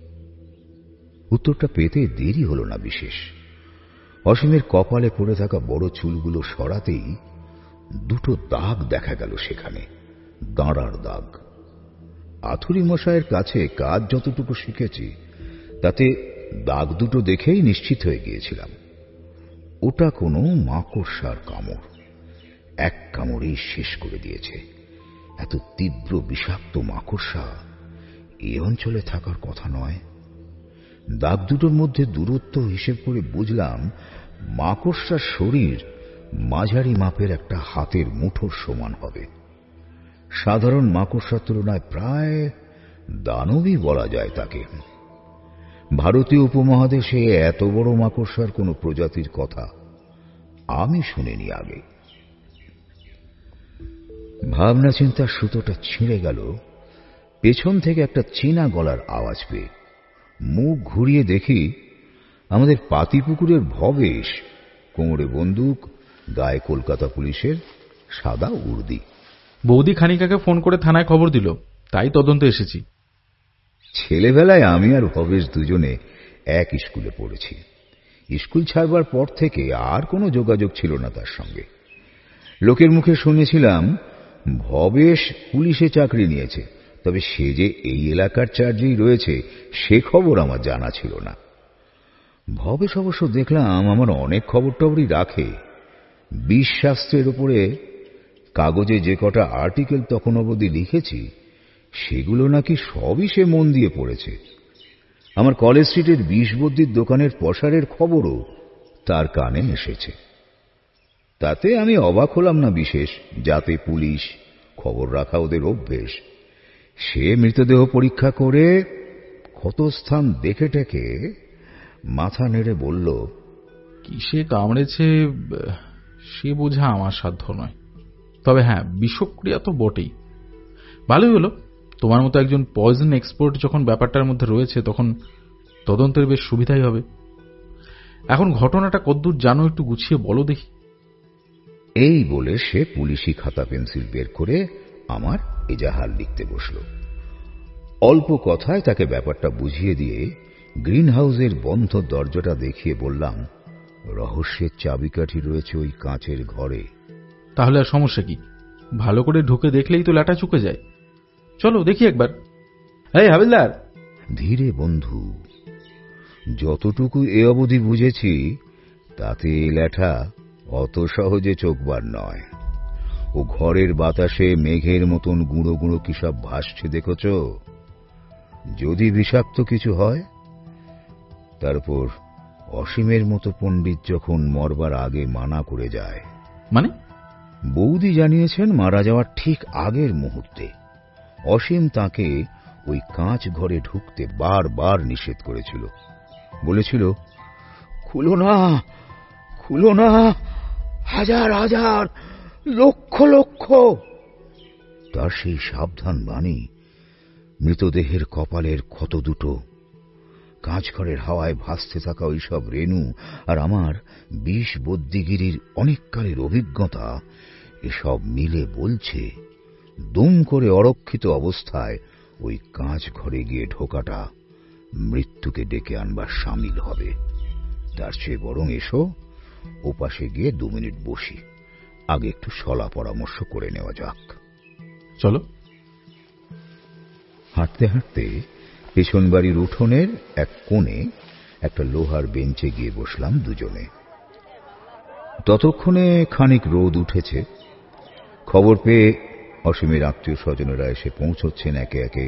উত্তরটা পেতে দেরি হলো না বিশেষ। অসীমের কপালে পড়ে থাকা বড় চুলগুলো সরাতেই দুটো দাগ দেখা গেল সেখানে, দাঁড়ার দাগ। আথুরি মশাইয়ের কাছে কাজ যতটুকু শিখেছি তাতে দাগ দুটো দেখেই নিশ্চিত হয়ে গিয়েছিলাম ওটা কোনো মাকড়সার কামড়। এক কামড়েই শেষ করে দিয়েছে। এত তীব্র বিষাক্ত মাকড়সা এ অঞ্চলে থাকার কথা নয়। দাগ দুটোর মধ্যে দূরত্ব হিসেব করে বুঝলাম মাকড়সার শরীর মাঝারি মাপের একটা হাতের মুঠোর সমান হবে। সাধারণ মাকড়সার তুলনায় প্রায় দানবই বলা যায় তাকে। ভারতীয় উপমহাদেশে এত বড় মাকড়সার কোনো প্রজাতির কথা আমি শুনিনি আগে। ভাবনা চিন্তার সুতোটা ছিঁড়ে গেল পেছন থেকে একটা চীনা গলার আওয়াজ পেয়ে। মুখ ঘুরিয়ে দেখি আমাদের পাতিপুকুরের ভবেশ, কোমরে বন্দুক, গায়ে কলকাতা পুলিশের সাদা উর্দি। বৌদি খানিকাকে ফোন করে থানায় খবর দিল, তাই তদন্ত এসেছি। ছেলেবেলায় আমি আর ভবেশ দুজনে এক স্কুলে পড়েছি। স্কুল ছাড়বার পর থেকে আর কোনো যোগাযোগ ছিল না তার সঙ্গে। লোকের মুখে শুনেছিলাম ভবেশ পুলিশে চাকরি নিয়েছে, তবে সে যে এই এলাকার চার্জেই রয়েছে সে খবর আমার জানা ছিল না। ভবেশ অবশ্য দেখলাম আমার অনেক খবর টবরই রাখে। বিষ শাস্ত্রের উপরে কাগজে যে কটা আর্টিকেল তখন অবধি লিখেছি সেগুলো নাকি সবই সে মন দিয়ে পড়েছে। আমার কলেজ স্ট্রিটের বিষবদ্যির দোকানের পসারের খবরও তার কানে এসেছে। তাতে আমি অবাক হলাম না বিশেষ, যাতে পুলিশ খবর রাখা ওদের অভ্যেস। সে মৃতদেহ পরীক্ষা করে ক্ষতস্থান দেখে টেকে মাথা নেড়ে বলল, কিসে কামড়েছে সে বোঝা আমার সাধ্য নয়, তবে হ্যাঁ বিষক্রিয়া তো বটেই। ভালোই হলো, তোমার মতো একজন পয়জন এক্সপার্ট যখন ব্যাপারটার মধ্যে রয়েছে তখন তদন্তের বেশ সুবিধাই হবে। এখন ঘটনাটা কদ্দূর জানো একটু গুছিয়ে বলো দেখি। এই বলে সে পুলিশি খাতা পেন্সিল বের করে আমার এজাহার লিখতে বসল। অল্প কথায় তাকে ব্যাপারটা বুঝিয়ে দিয়ে গ্রিন হাউসের বন্ধ দরজাটা দেখিয়ে বললাম, রহস্যের চাবিকাঠি রয়েছে ওই কাঁচের ঘরে। তাহলে আর সমস্যা কি, ভালো করে ঢুকে দেখলেই তো ল্যাটা চুকে যায়। চলো দেখি একবার। এই হাবিলদার। ধীরে বন্ধু, যতটুকু এ অবধি বুঝেছি তাতে ল্যাঠা অত সহজে চোখবার নয়। ও ঘরের বাতাসে মেঘের মতন গুঁড়ো গুঁড়ো কি সব ভাসছে দেখেছ? যদি বিষাক্ত কিছু হয়, তারপর অসীমের মতো পণ্ডিত যখন মরবার আগে মানা করে যায়। মানে? বৌদি জানিয়েছেন মারা যাওয়ার ঠিক আগের মুহূর্তে অসীম তাকে ওই কাঁচ ঘরে ঢুকতে বারবার নিষেধ করেছিল। বলেছিল, খুলো না, খুলো না, হাজার হাজার লক্ষ লক্ষ। তার সেই সাবধান বাণী মৃতদেহের কপালের ক্ষত দুটো, কাঁচঘরের হাওয়ায় ভাসতে থাকা ওইসব রেণু, আর আমার বিষ বদ্যিগিরির অনেককালের অভিজ্ঞতা, এসব মিলে বলছে দুম করে অরক্ষিত অবস্থায় ওই কাঁচ ঘরে গিয়ে ঢোকাটা মৃত্যুকে ডেকে আনবার সামিল হবে। তার চেয়ে বরং এসো ওপাশে গিয়ে দু মিনিট বসি, আগে একটু সলা পরামর্শ করে নেওয়া যাক। চলো। হাঁটতে হাঁটতে পেছন বাড়ির উঠোনের এক কোণে একটা লোহার বেঞ্চে গিয়ে বসলাম দুজনে। ততক্ষণে খানিক রোদ উঠেছে। খবর পেয়ে অসীমের আত্মীয় স্বজনেরা এসে পৌঁছচ্ছেন একে একে।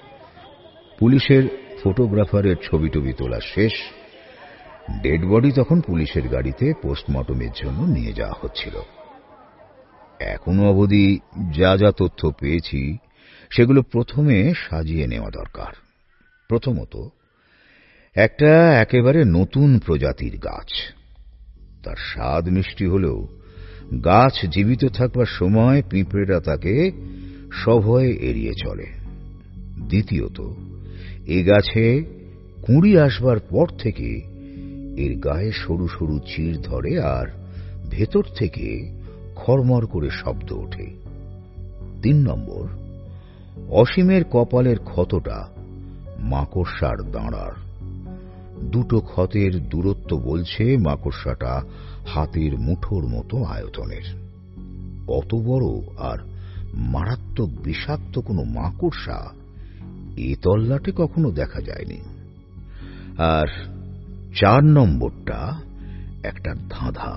পুলিশের ফটোগ্রাফারের ছবি টবি তোলা শেষ। ডেড বডি তখন পুলিশের গাড়িতে পোস্টমর্টমের জন্য নিয়ে যাওয়া হচ্ছিল। এখনো অবধি যা যা তথ্য পেয়েছি সেগুলো প্রথমে সাজিয়ে নেওয়া দরকার। প্রথমত, একটা একেবারে নতুন প্রজাতির গাছ। তার স্বাদ মিষ্টি হলেও গাছ জীবিত থাকবার সময় পিঁপড়েরা তাকে সভয়ে এড়িয়ে চলে। দ্বিতীয়ত, এ গাছে কুঁড়ি আসবার পর থেকে এর গায়ে সরু সরু চির ধরে আর ভেতর থেকে খড়মড় করে শব্দ ওঠে। তিন নম্বর, অসীমের কপালের ক্ষতটা মাকড়সার দাঁড়ার। দুটো ক্ষতের দূরত্ব বলছে মাকড়সাটা হাতের মুঠোর মতো আয়তনের। অত বড় আর মারাত্মক বিষাক্ত কোনো মাকড়সা এ তল্লাটে কখনো দেখা যায়নি। আর চার নম্বরটা একটা ধাঁধা।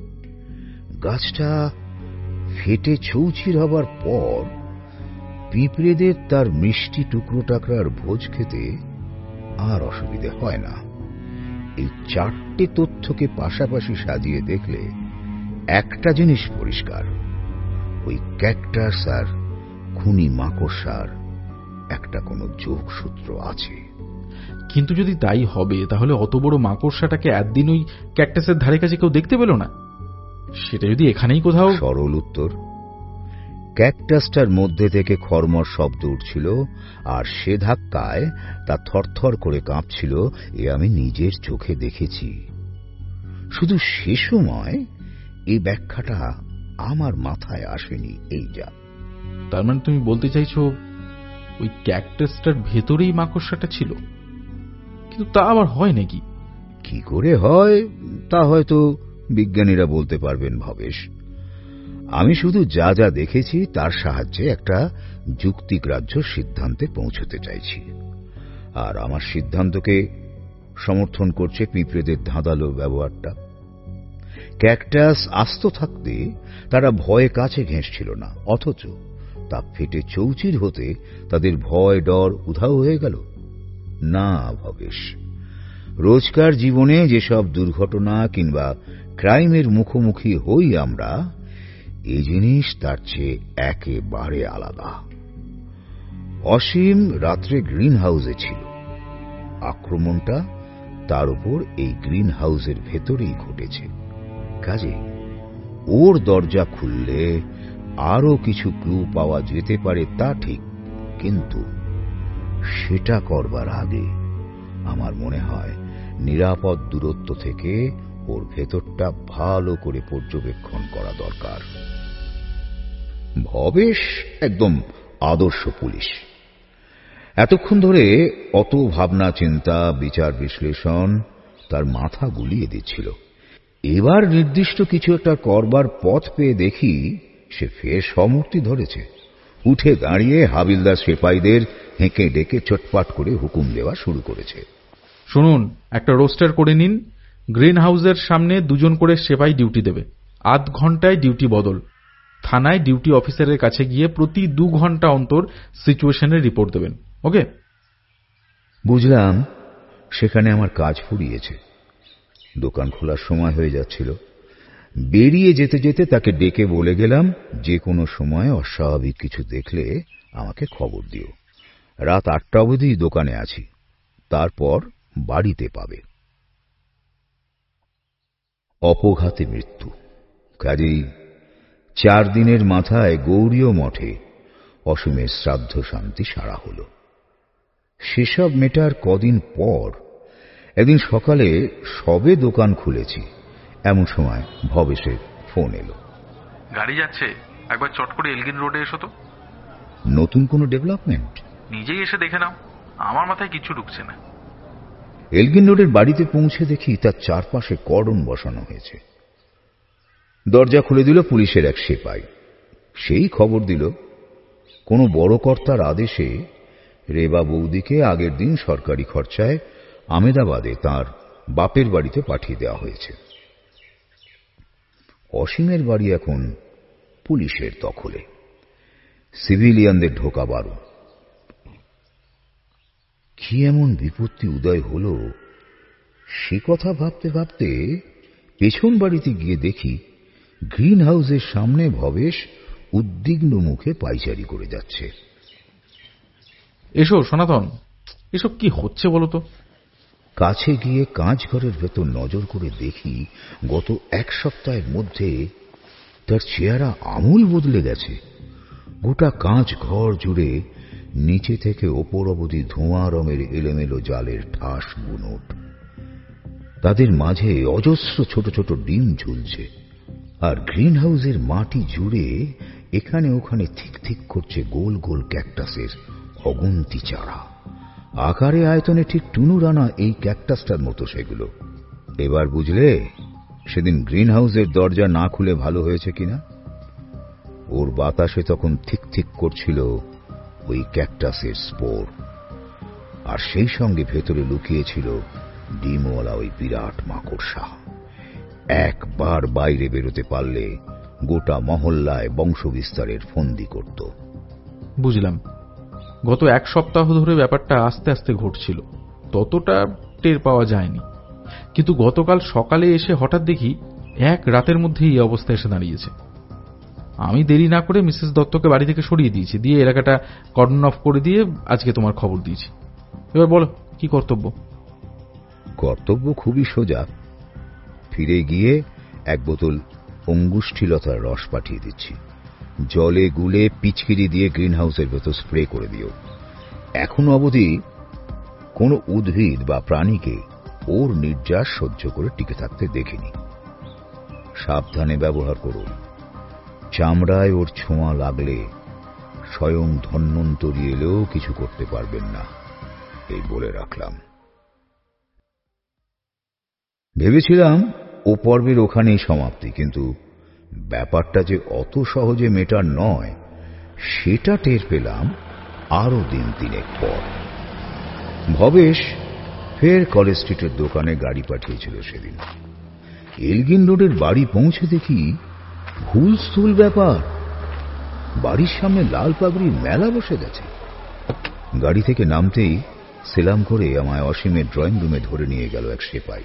গাছটা ফেটে ছৌছির হবার পর পিঁপড়েদের তার মিষ্টি টুকরো টাকরার ভোজ খেতে আর অসুবিধে হয় না। এই চারটে তথ্যকে পাশাপাশি সাজিয়ে দেখলে একটা জিনিস পরিষ্কার, ওই ক্যাকটাস আর খুনি মাকড়সার একটা কোনো যোগসূত্র আছে। কিন্তু যদি তাই হবে তাহলে অত বড় মাকড়সাটাকে একদিন ওই ক্যাকটাসের ধারে কাছে কেউ দেখতে পেল না? সেটা যদি এখানেই কোথাও। সরল উত্তর, ক্যাকটাসটার মধ্যে থেকে খড়মড় শব্দ উঠছিল আর সে ধাক্কায় তা থরথর করে কাঁপছিল, এ আমি নিজের চোখে দেখেছি। শুধু সে সময় এই ব্যাখ্যাটা আমার মাথায় আসেনি, এই যা। তার মানে তুমি বলতে চাইছো ওই ক্যাকটাসটার ভেতরেই মাকড়সাটা ছিল? কিন্তু তা আবার হয় নাকি? কি করে হয় তা হয়তো বিজ্ঞানীরা বলতে পারবেন ভবেশ। আমি শুধু যা যা দেখেছি তার সাহায্যে একটা যুক্তিগ্রাহ্য সিদ্ধান্তে পৌঁছতে চাইছি। আর আমার সিদ্ধান্তকে সমর্থন করছে পিঁপড়েদের ধাঁধালো ব্যবহারটা। ক্যাকটাস আস্ত থাকতে তারা ভয়ে কাছে ঘেঁষছিল না, অথচ তা ফেটে চৌচির হতে তাদের ভয় ডর উধাও হয়ে গেল। না ভবেশ, রোজকার জীবনে যেসব দুর্ঘটনা কিংবা ক্রাইমের মুখোমুখি হই আমরা, এই জিনিস তার চেয়ে একেবারে আলাদা। অসীম রাত্রে গ্রিন হাউসে ছিল। আক্রমণটা তার উপর এই গ্রিন হাউসের ভেতরেই ঘটেছে। কাজে ওর দরজা খুললে আরো কিছু ক্লু পাওয়া যেতে পারে তা ঠিক, কিন্তু সেটা করবার আগে আমার মনে হয় নিরাপদ দূরত্ব থেকে ওর ভেতরটা ভালো করে পর্যবেক্ষণ করা দরকার। ভবেশ একদম আদর্শ পুলিশ। এতক্ষণ ধরে অত ভাবনা চিন্তা বিচার বিশ্লেষণ তার মাথা গুলিয়ে দিচ্ছিল। এবার নির্দিষ্ট কিছু একটা করবার পথ পেয়ে দেখি সে ফের সমূর্তি ধরেছে। উঠে দাঁড়িয়ে হাবিলদার সেপাইদের হেঁকে ডেকে চটপাট করে হুকুম দেওয়া শুরু করেছে। শুনুন, একটা রোস্টার করে নিন। গ্রিন হাউসের সামনে দুজন করে সেপাই ডিউটি দেবে। আধ ঘন্টায় ডিউটি বদল। থানায় ডিউটি অফিসারের কাছে গিয়ে প্রতি দু ঘন্টা অন্তর সিচুয়েশনের রিপোর্ট দেবেন। ওকে? বুঝলাম। সেখানে আমার কাজ ফুরিয়েছে। দোকান খোলার সময় হয়ে যাচ্ছিল। বেরিয়ে যেতে যেতে তাকে ডেকে বলে গেলাম, যে কোনো সময় অস্বাভাবিক কিছু দেখলে আমাকে খবর দিও। রাত আটটা অবধি দোকানে আছি, তারপর বাড়িতে পাবে। অপঘাতে মৃত্যু। কাজেই চার দিনের মাথায় গৌরীয় মঠে অসীমের শ্রাদ্ধ শান্তি সারা হল। সেসব মেটার কদিন পর একদিন সকালে সবে দোকান খুলেছি, এমন সময় ভবেশের ফোন এলো। গাড়ি যাচ্ছে, একবার চট করে এলগিন রোডে এসো তো। নতুন কোনো ডেভেলপমেন্ট? নিজেই এসে দেখে নাও, আমার মাথায় কিছু ঢুকছে না। এলগিন রোডের বাড়িতে পৌঁছে দেখি তার চারপাশে কর্ডন বসানো হয়েছে। দরজা খুলে দিল পুলিশের এক সেপাই। সেই খবর দিল কোনো বড় কর্তার আদেশে রেবা বৌদিকে আগের দিন সরকারি খরচায় আমেদাবাদে তার বাপের বাড়িতে পাঠিয়ে দেওয়া হয়েছে। অসীমের বাড়ি এখন পুলিশের দখলে। সিভিলিয়ানদের ঢোকা বারণ। কি এমন বিপত্তি উদয় হল সে কথা ভাবতে ভাবতে পেছন বাড়িতে গিয়ে দেখি গ্রিন হাউসের সামনে ভবেশ উদ্বিগ্ন মুখে পায়চারি করে যাচ্ছে। এসো সনাতন, এসব কি হচ্ছে বলো তো? কাছে গিয়ে কাঁচ ঘরের ভেতর নজর করে দেখি গত এক সপ্তাহের মধ্যে তার চেহারা আমূল বদলে গেছে। গোটা কাঁচ ঘর জুড়ে নিচে থেকে ওপর অবধি ধোঁয়া রঙের এলোমেলো জালের ঠাস বুনোট। তাদের মাঝে অজস্র ছোট ছোট ডিম ঝুলছে, আর গ্রিন হাউসের মাটি জুড়ে এখানে ওখানে থিক থিক করছে গোল গোল ক্যাকটাসের অগুন্তি চারা। আকারে আয়তনে ঠিক টুনুরানা এই ক্যাকটাসটার মতো সেগুলো। এবার বুঝলে সেদিন গ্রিন হাউসের দরজা না খুলে ভালো হয়েছে কিনা। ওর বাতাসে তখন থিক থিক করছিল ওই ক্যাকটাসের স্পোর, আর সেই সঙ্গে ভেতরে লুকিয়েছিল ডিমওয়ালা ওই বিরাট মাকড়সা। একবার বাইরে বেরোতে পারলে গোটা মহল্লায় বংশবিস্তারের ফন্দি করত। বুঝলাম। গত এক সপ্তাহ ধরে ব্যাপারটা আস্তে আস্তে ঘটছিল, ততটা টের পাওয়া যায়নি। কিন্তু গতকাল সকালে এসে হঠাৎ দেখি এক রাতের মধ্যে এই অবস্থা এসে দাঁড়িয়েছে। আমি দেরি না করে মিসেস দত্তকে বাড়ি থেকে সরিয়ে দিয়েছি, দিয়ে এলাকাটা কর্ডন অফ করে দিয়ে আজকে তোমার খবর দিয়েছি। এবার বলো কি কর্তব্য? কর্তব্য খুবই সোজা। ফিরে গিয়ে এক বোতল অঙ্গুষ্ঠিলতার রস পাঠিয়ে দিচ্ছি। জলে গুলে পিচকিরি দিয়ে গ্রিন হাউসের ভেতর স্প্রে করে দিও। এখনো অবধি কোনো উদ্ভিদ বা প্রাণীকে ওর নির্যাস সহ্য করে টিকে থাকতে দেখিনি। সাবধানে ব্যবহার করুন। চামড়ায় ওর ছোঁয়া লাগলে স্বয়ং ধন্বন্তরী এলেও কিছু করতে পারবেন না, এই বলে রাখলাম। ভেবেছিলাম ও পর্বের ওখানেই সমাপ্তি, কিন্তু ব্যাপারটা যে অত সহজে মেটার নয় সেটা টের পেলাম আরো দিন তিনেক পর। ভবেশ ফের কলেজ স্ট্রিটের দোকানে গাড়ি পাঠিয়েছিল সেদিন। এলগিন রোডের বাড়ি পৌঁছে দেখি হুলস্থুল ব্যাপার। বাড়ির সামনে লাল পাগড়ির মেলা বসে গেছে। গাড়ি থেকে নামতেই সেলাম করে আমায় অসীমের ড্রয়িং রুমে ধরে নিয়ে গেল এক সেপাই।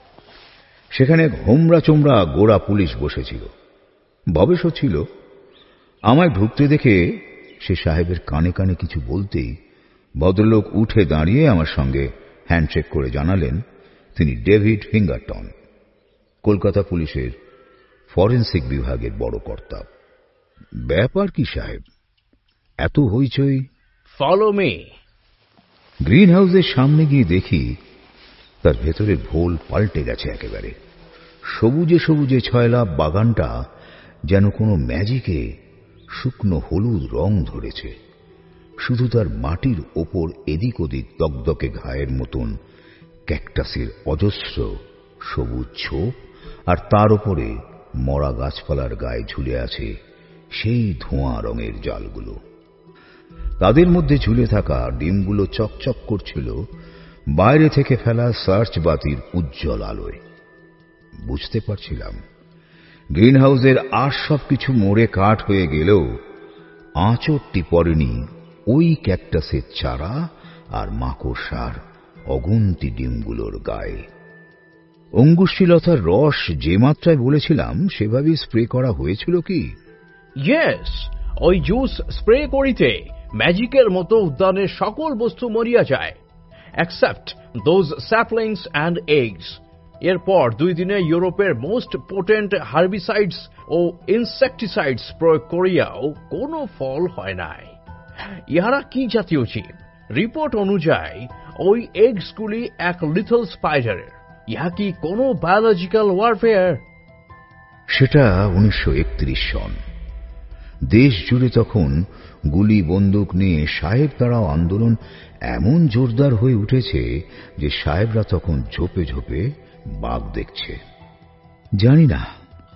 সেখানে এক হোমরা চোমরা গোড়া পুলিশ বসেছিল, ভবেশও ছিল। আমায় ঢুকতে দেখে সে সাহেবের কানে কানে কিছু বলতেই ভদ্রলোক উঠে দাঁড়িয়ে আমার সঙ্গে হ্যান্ডশেক করে জানালেন তিনি ডেভিড ফিঙ্গারটন, কলকাতা পুলিশের ফরেন্সিক বিভাগের বড় কর্তা। ব্যাপার কি সাহেব, এত হইচই? Follow me. গ্রিন হাউসের সামনে গিয়ে দেখি তার ভেতরের ভোল পাল্টে গেছে একেবারে। সবুজে সবুজে ছয়লা বাগানটা যেন কোনো ম্যাজিকে শুকনো হলুদ রং ধরেছে। শুধু তার মাটির ওপর এদিক ওদিক দগদগে ঘায়ের মতন ক্যাকটাসের অজস্র সবুজ ছোপ, আর তার ওপরে মরা গাছপালার গায়ে ঝুলে আছে সেই ধোঁয়া রঙের জালগুলো। তাদের মধ্যে ঝুলে থাকা ডিমগুলো চকচক করছিল বাইরে থেকে ফেলা সার্চ বাতির উজ্জ্বল আলোয়। বুঝতে পারছিলাম গ্রিন হাউসের আর সবকিছু মরে কাঠ হয়ে গেলেও আঁচড়টি পড়েনি ওই ক্যাকটাসের চারা আর মাকড়সার অগুন্তি ডিমগুলোর গায়ে। অঙ্গুষ্ঠীলতার রস যে মাত্রায় বলেছিলাম সেভাবেই স্প্রে করা হয়েছিল কি? ইয়েস, ওই জুস স্প্রে করিতে ম্যাজিকের মতো উদ্যানের সকল বস্তু মরিয়া যায়, except those saplings and eggs. এরপর দুই দিনে ইউরোপের মোস্ট পোটেন্ট হার্বিসাইডস ও ইনসেকটিসাইডস প্রয়োগ করিয়াও কোনো ফল হয় নাই। ইহারা কি জাতীয় জীব? রিপোর্ট অনুযায়ী ওই এগসগুলি এক লিটল স্পাইডারের। ইহা কি কোনো বায়োলজিক্যাল ওয়ারফেয়ার? সেটা উনিশশো একত্রিশ সন। দেশ জুড়ে তখন গুলি বন্দুক নিয়ে সাহেব তারাও আন্দোলন এমন জোরদার হয়ে উঠেছে যে সাহেবরা তখন ঝোপে ঝোপে বাঘ দেখছে। জানি না,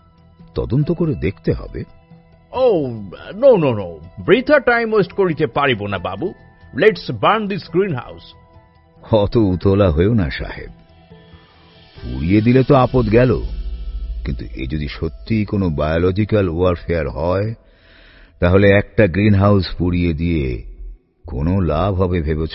তদন্ত করে দেখতে হবে। ও নো নো নো, বৃথা টাইম ওয়েস্ট করিতে পারিব না বাবু। Let's burn this green house. অত উতলা হয়েও না সাহেব, পুড়িয়ে দিলে তো আপদ গেল, কিন্তু এ যদি সত্যি কোনো বায়োলজিক্যাল ওয়ারফেয়ার হয় তাহলে একটা গ্রিন হাউস পুড়িয়ে দিয়ে কোনো লাভ হবে ভেবেছ?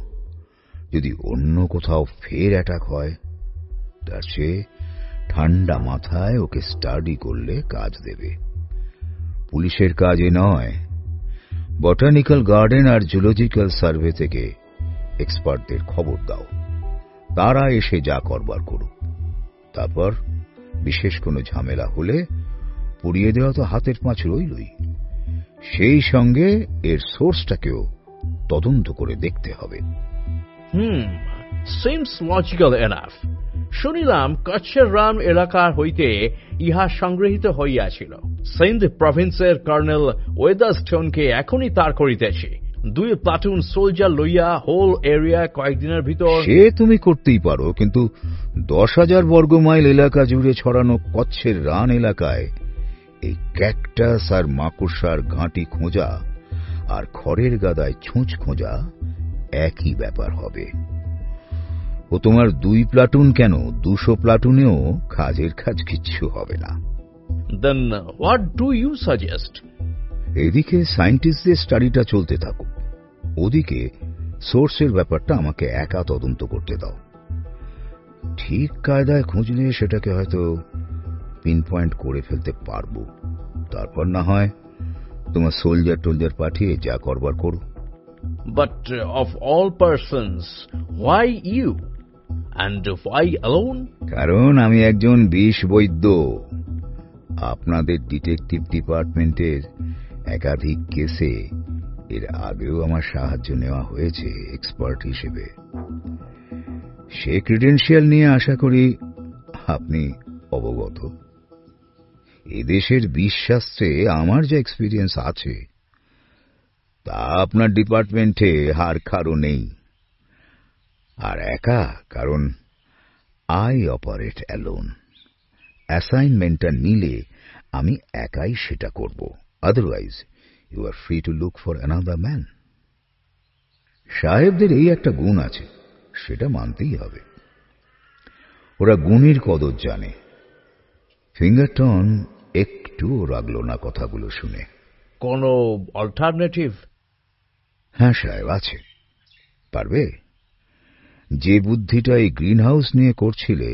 যদি অন্য কোথাও ফের অ্যাটাক হয় তার চেয়ে ঠান্ডা মাথায় ওকে স্টাডি করলে কাজ দেবে। পুলিশের কাজ এ নয়, বটানিক্যাল গার্ডেন আর জুলজিক্যাল সার্ভে থেকে এক্সপার্টদের খবর দাও, তারা এসে যা করবার করুক। তারপর বিশেষ কোনো ঝামেলা হলে পুড়িয়ে দেওয়া তো হাতের পাঁচ রইলই, সেই সঙ্গে এর সোর্সটাকেও তদন্ত করে দেখতে হবে। Hmm, seems logical enough. শুনিলাম কচ্ছের রান এলাকার হইতে ইহা সংগৃহীত হইয়াছিল। সিন্ধ প্রভিন্সের কর্নেল ওয়েদারস্টোনকে এখনই তার করিতেছি। দুই প্লাটুন সোলজার লইয়া হোল এরিয়া কয়েকদিনের ভিতর। সে তুমি করতেই পারো, কিন্তু দশ হাজার বর্গ মাইল এলাকা জুড়ে ছড়ানো কচ্ছের রান এলাকায় এই ক্যাকটাস আর মাকড়সার ঘাঁটি খোঁজা আর খড়ের গাদায় ছুঁচ খোঁজা একই ব্যাপার হবে। ও তোমার দুই প্লাটুন কেন, দুশো প্লাটুনেও কাজের কাজ কিচ্ছু হবে না। Then what do you suggest? এদিকে সায়েন্টিস্টদের স্টাডিটা চলতে থাকুক, ওদিকে সোর্সের ব্যাপারটা আমাকে একা তদন্ত করতে দাও। ঠিক কায়দায় খুঁজলে সেটাকে হয়তো পিন পয়েন্ট করে ফেলতে পারবো। তারপর না হয় তোমার সোলজার টোলজার পাঠিয়ে যা করবার করো। But uh, of all persons, why you? And why alone? কারণ আমি একজন বিষ বৈদ্য। আপনাদের ডিটেকটিভ ডিপার্টমেন্টের একাধিক কেসে এর আগেও আমার সাহায্য নেওয়া হয়েছে এক্সপার্ট হিসেবে। সে ক্রিডেন্সিয়াল নিয়ে আশা করি আপনি অবগত। এদেশের বিষশাস্ত্রে আমার যে এক্সপিরিয়েন্স আছে তা আপনার ডিপার্টমেন্টে হার খারও নেই। আর একা, কারণ আই অপারেট অ্যালোন। অ্যাসাইনমেন্টটা নিলে আমি একাই সেটা করব, otherwise you are free to look for another man. সাহেবদের এই একটা গুণ আছে, সেটা মানতেই হবে। ওরা গুণের কদর জানে। ফিঙ্গারটন একটুও রাগল না কথাগুলো শুনে। কোনো অল্টারনেটিভ? হ্যাঁ সাহেব, আছে। পারবে? যে বুদ্ধিটা এই গ্রিন হাউস নিয়ে করছিলে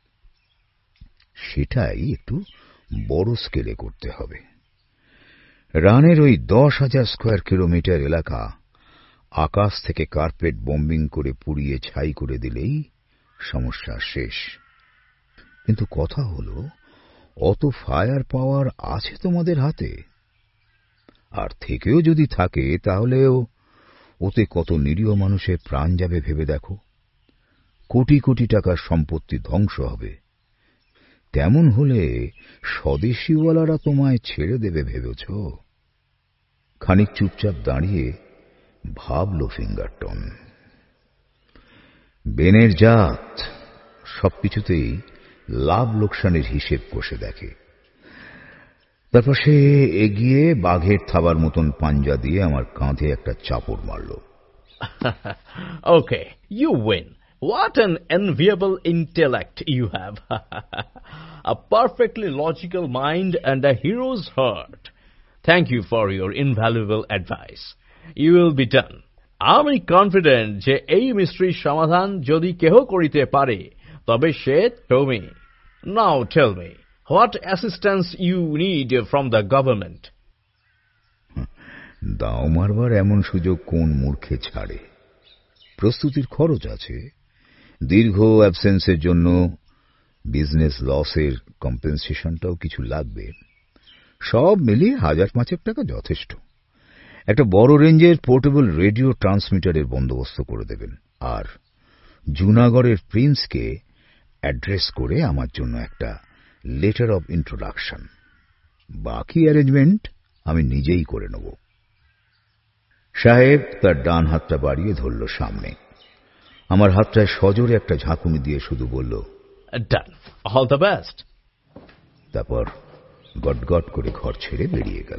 সেটাই একটু বড় স্কেলে করতে হবে। রানের ওই দশ হাজার স্কোয়ার কিলোমিটার এলাকা আকাশ থেকে কার্পেট বোম্বিং করে পুড়িয়ে ছাই করে দিলেই সমস্যা শেষ। কিন্তু কথা হলো, অত ফায়ার পাওয়ার আছে তোমাদের হাতে? আর থেকেও যদি থাকে, তাহলেও ওতে কত নিরীহ মানুষের প্রাণ যাবে ভেবে দেখো। কোটি কোটি টাকার সম্পত্তি ধ্বংস হবে। তেমন হলে স্বদেশীওয়ালারা তোমায় ছেড়ে দেবে ভেবেছ? খানিক চুপচাপ দাঁড়িয়ে ভাবল ফিঙ্গারটন। বেনের জাত সবকিছুতেই লাভ লোকসানের হিসেব কষে দেখে। তারপর সে এগিয়ে বাঘের থাবার মতন পাঞ্জা দিয়ে আমার কাঁধে একটা চাপড় মারল। Okay, you win. What an enviable intellect you have. A perfectly logical mind and a hero's heart. Thank you for your invaluable advice. You will be done. আমি কনফিডেন্ট যে এই মিস্ট্রির সমাধান যদি কেহ করিতে পারে তবে সে তুমি। Now tell me, what assistance you need from the government? দাও মারবার এমন সুযোগ কোন মূর্খে ছাড়ে? প্রস্তুতির খরচ আছে, দীর্ঘ অ্যাবসেন্সের জন্য বিজনেস লসের কম্পেনসেশনটাও কিছু লাগবে। সব মিলিয়ে হাজার পাঁচেক টাকা যথেষ্ট। একটা বড় রেঞ্জের পোর্টেবল রেডিও ট্রান্সমিটারের বন্দোবস্ত করে দেবেন, আর জুনাগড়ের প্রিন্সকে অ্যাড্রেস করে আমার জন্য একটা লেটার অব ইন্ট্রোডাকশন। বাকি অ্যারেঞ্জমেন্ট আমি নিজেই করে নেব। সাহেব তার ডান হাতটা বাড়িয়ে ধরল সামনে। আমার হাতটায় সজোরে একটা ঝাঁকুনি দিয়ে শুধু বলল, ডান, অল দ্য বেস্ট। তারপর গটগট করে ঘর ছেড়ে বেরিয়ে গেল।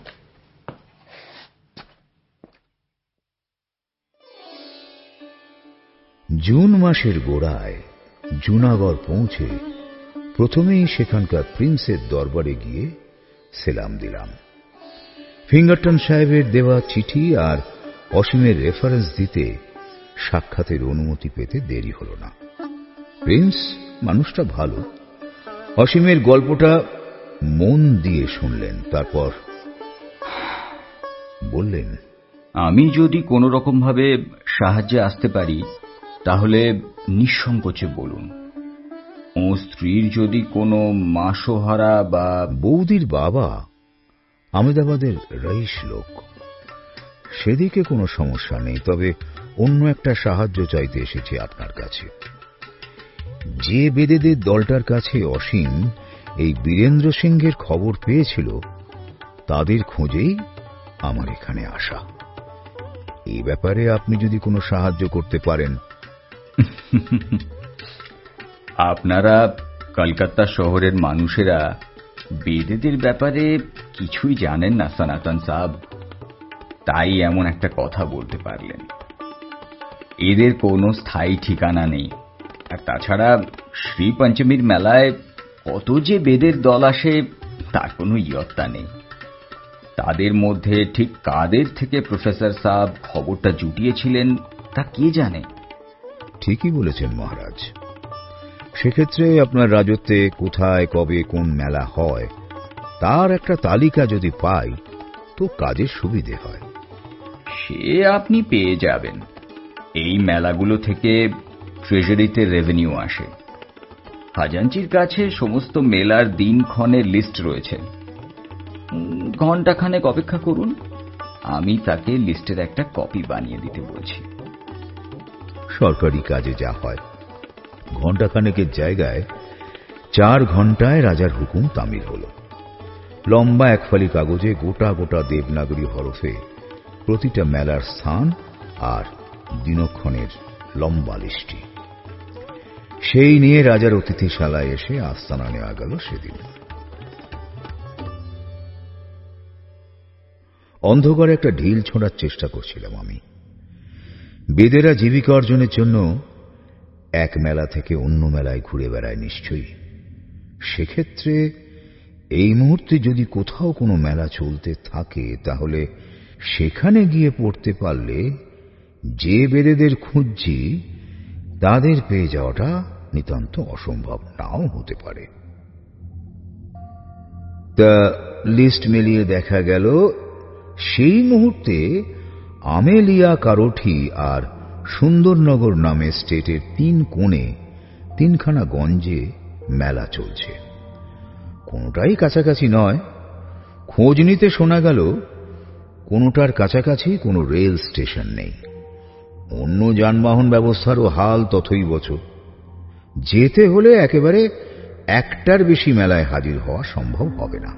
জুন মাসের গোড়ায় জুনাগড় পৌঁছে প্রথমেই সেখানকার প্রিন্সের দরবারে গিয়ে সেলাম দিলাম। ফিঙ্গারটন সাহেবের দেওয়া চিঠি আর অসীমের রেফারেন্স দিতে সাক্ষাতের অনুমতি পেতে দেরি হল না। প্রিন্স মানুষটা ভালো। অসীমের গল্পটা মন দিয়ে শুনলেন, তারপর বললেন, আমি যদি কোনো রকম ভাবে সাহায্যে আসতে পারি তাহলে নিঃসংকোচে বলুন। ও স্ত্রীর যদি কোনো মাসোহারা বা বৌদির বাবা আহমেদাবাদের রইশ লোক, সেদিকে কোনো সমস্যা নেই, তবে অন্য একটা সাহায্য চাইতে এসেছে আপনার কাছে। যে বেদেদের দলটার কাছে অসীম এই বীরেন্দ্র সিংহের খবর পেয়েছিল, তাদের খোঁজেই আমার এখানে আসা। এই ব্যাপারে আপনি যদি কোনো সাহায্য করতে পারেন। আপনারা কলকাতা শহরের মানুষেরা বেদেদের ব্যাপারে কিছুই জানেন না সনাতন সাহেব, তাই এমন একটা কথা বলতে পারলেন। এদের কোনো স্থায়ী ঠিকানা নেই, আর তাছাড়া শ্রী পঞ্চমীর মেলায় কত যে বেদের দল আসে তার কোনো ইয়ত্তা নেই। তাদের মধ্যে ঠিক কাদের থেকে প্রফেসর সাহেব খবরটা জুটিয়েছিলেন তা কে জানে। ঠিকই বলেছেন মহারাজ। সেক্ষেত্রে আপনার রাজত্বে কোথায় কবে কোন মেলা হয় তার একটা তালিকা যদি পাই তো কাজের সুবিধে হয়। সে আপনি পেয়ে যাবেন। এই মেলাগুলো থেকে ট্রেজারিতে রেভিনিউ আসে। খাজাঞ্চির কাছে সমস্ত মেলার দিনক্ষণের লিস্ট রয়েছে। ঘণ্টাখানেক অপেক্ষা করুন, আমি তাকে লিস্টের একটা কপি বানিয়ে দিতে বলছি। সরকারি কাজে যা হয়, ঘণ্টাখানেকের জায়গায় চার ঘণ্টায় রাজার হুকুম তামিল হল। লম্বা এক ফালি কাগজে গোটা গোটা দেবনাগরী হরফে প্রতিটা মেলার স্থান আর দিনক্ষণের লম্বা লিস্টি। সেই নিয়ে রাজার অতিথিশালায় এসে আস্তানা নেওয়া গেল সেদিন। অন্ধকারে একটা ঢিল ছোঁড়ার চেষ্টা করছিলাম আমি। বেদেরা জীবিকা অর্জনের জন্য এক মেলা থেকে অন্য মেলায় ঘুরে বেড়ায় নিশ্চয়ই। সেক্ষেত্রে এই মুহূর্তে যদি কোথাও কোনো মেলা চলতে থাকে তাহলে সেখানে গিয়ে পড়তে পারলে যে বেদেদের খুঁজছি তাদের পেয়ে যাওয়াটা নিতান্ত অসম্ভব নাও হতে পারে। তা লিস্ট মিলিয়ে দেখা গেল সেই মুহূর্তে আমেলিয়া কারোঠি আর সুন্দরনগর নামে স্টেটের তিন কোণে তিনখানা গঞ্জে মেলা চলছে। কোনোটাই কাছাকাছি নয়। খোঁজ নিতে শোনা গেল কোনোটার কাছাকাছি কোনো রেল স্টেশন নেই। অন্য যানবাহন ব্যবস্থারও হাল তথৈবচ। যেতে হলে একেবারে একটার বেশি মেলায় হাজির হওয়া সম্ভব হবে না।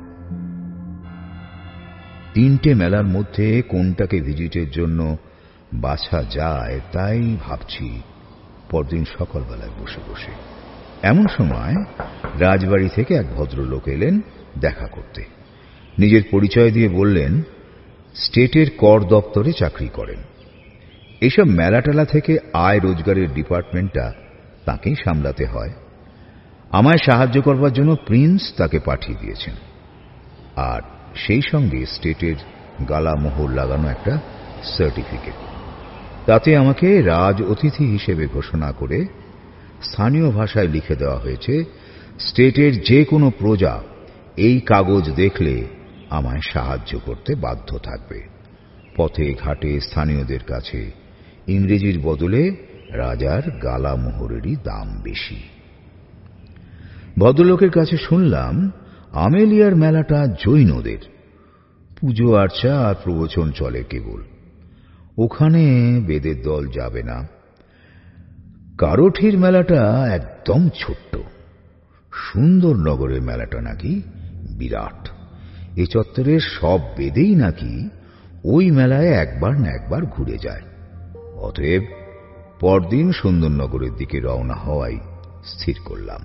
তিনটে মেলার মধ্যে কোনটাকে ভিজিটের জন্য বাছা যায় তাই ভাবছি পরদিন সকালবেলায় বসে বসে। এমন সময় রাজবাড়ি থেকে এক ভদ্রলোক এলেন দেখা করতে। নিজের পরিচয় দিয়ে বললেন স্টেটের কর দপ্তরে চাকরি করেন। এইসব মেলা টেলা থেকে আয় রোজগারের ডিপার্টমেন্টটা তাকেই সামলাতে হয়। আমায় সাহায্য করবার জন্য প্রিন্স তাকে পাঠিয়ে দিয়েছেন, আর সেই সঙ্গে স্টেটের গালা মোহর লাগানো একটা সার্টিফিকেট। তাতে আমাকে রাজ অতিথি হিসেবে ঘোষণা করে স্থানীয় ভাষায় লিখে দেওয়া হয়েছে স্টেটের যে কোনো প্রজা এই কাগজ দেখলে আমায় সাহায্য করতে বাধ্য থাকবে। পথে ঘাটে স্থানীয়দের কাছে ইংরেজির বদলে রাজার গালা মোহরেরই দাম বেশি। ভদ্রলোকের কাছে শুনলাম আমেলিয়ার মেলাটা জৈনদের, পুজো আর্চা আর প্রবচন চলে কেবল, ওখানে বেদের দল যাবে না। কারোঠির মেলাটা একদম ছোট্ট, সুন্দরনগরের মেলাটা নাকি বিরাট। এ চত্বরের সব বেদেই নাকি ওই মেলায় একবার না একবার ঘুরে যায়। অতএব পরদিন সুন্দরনগরের দিকে রওনা হওয়াই স্থির করলাম।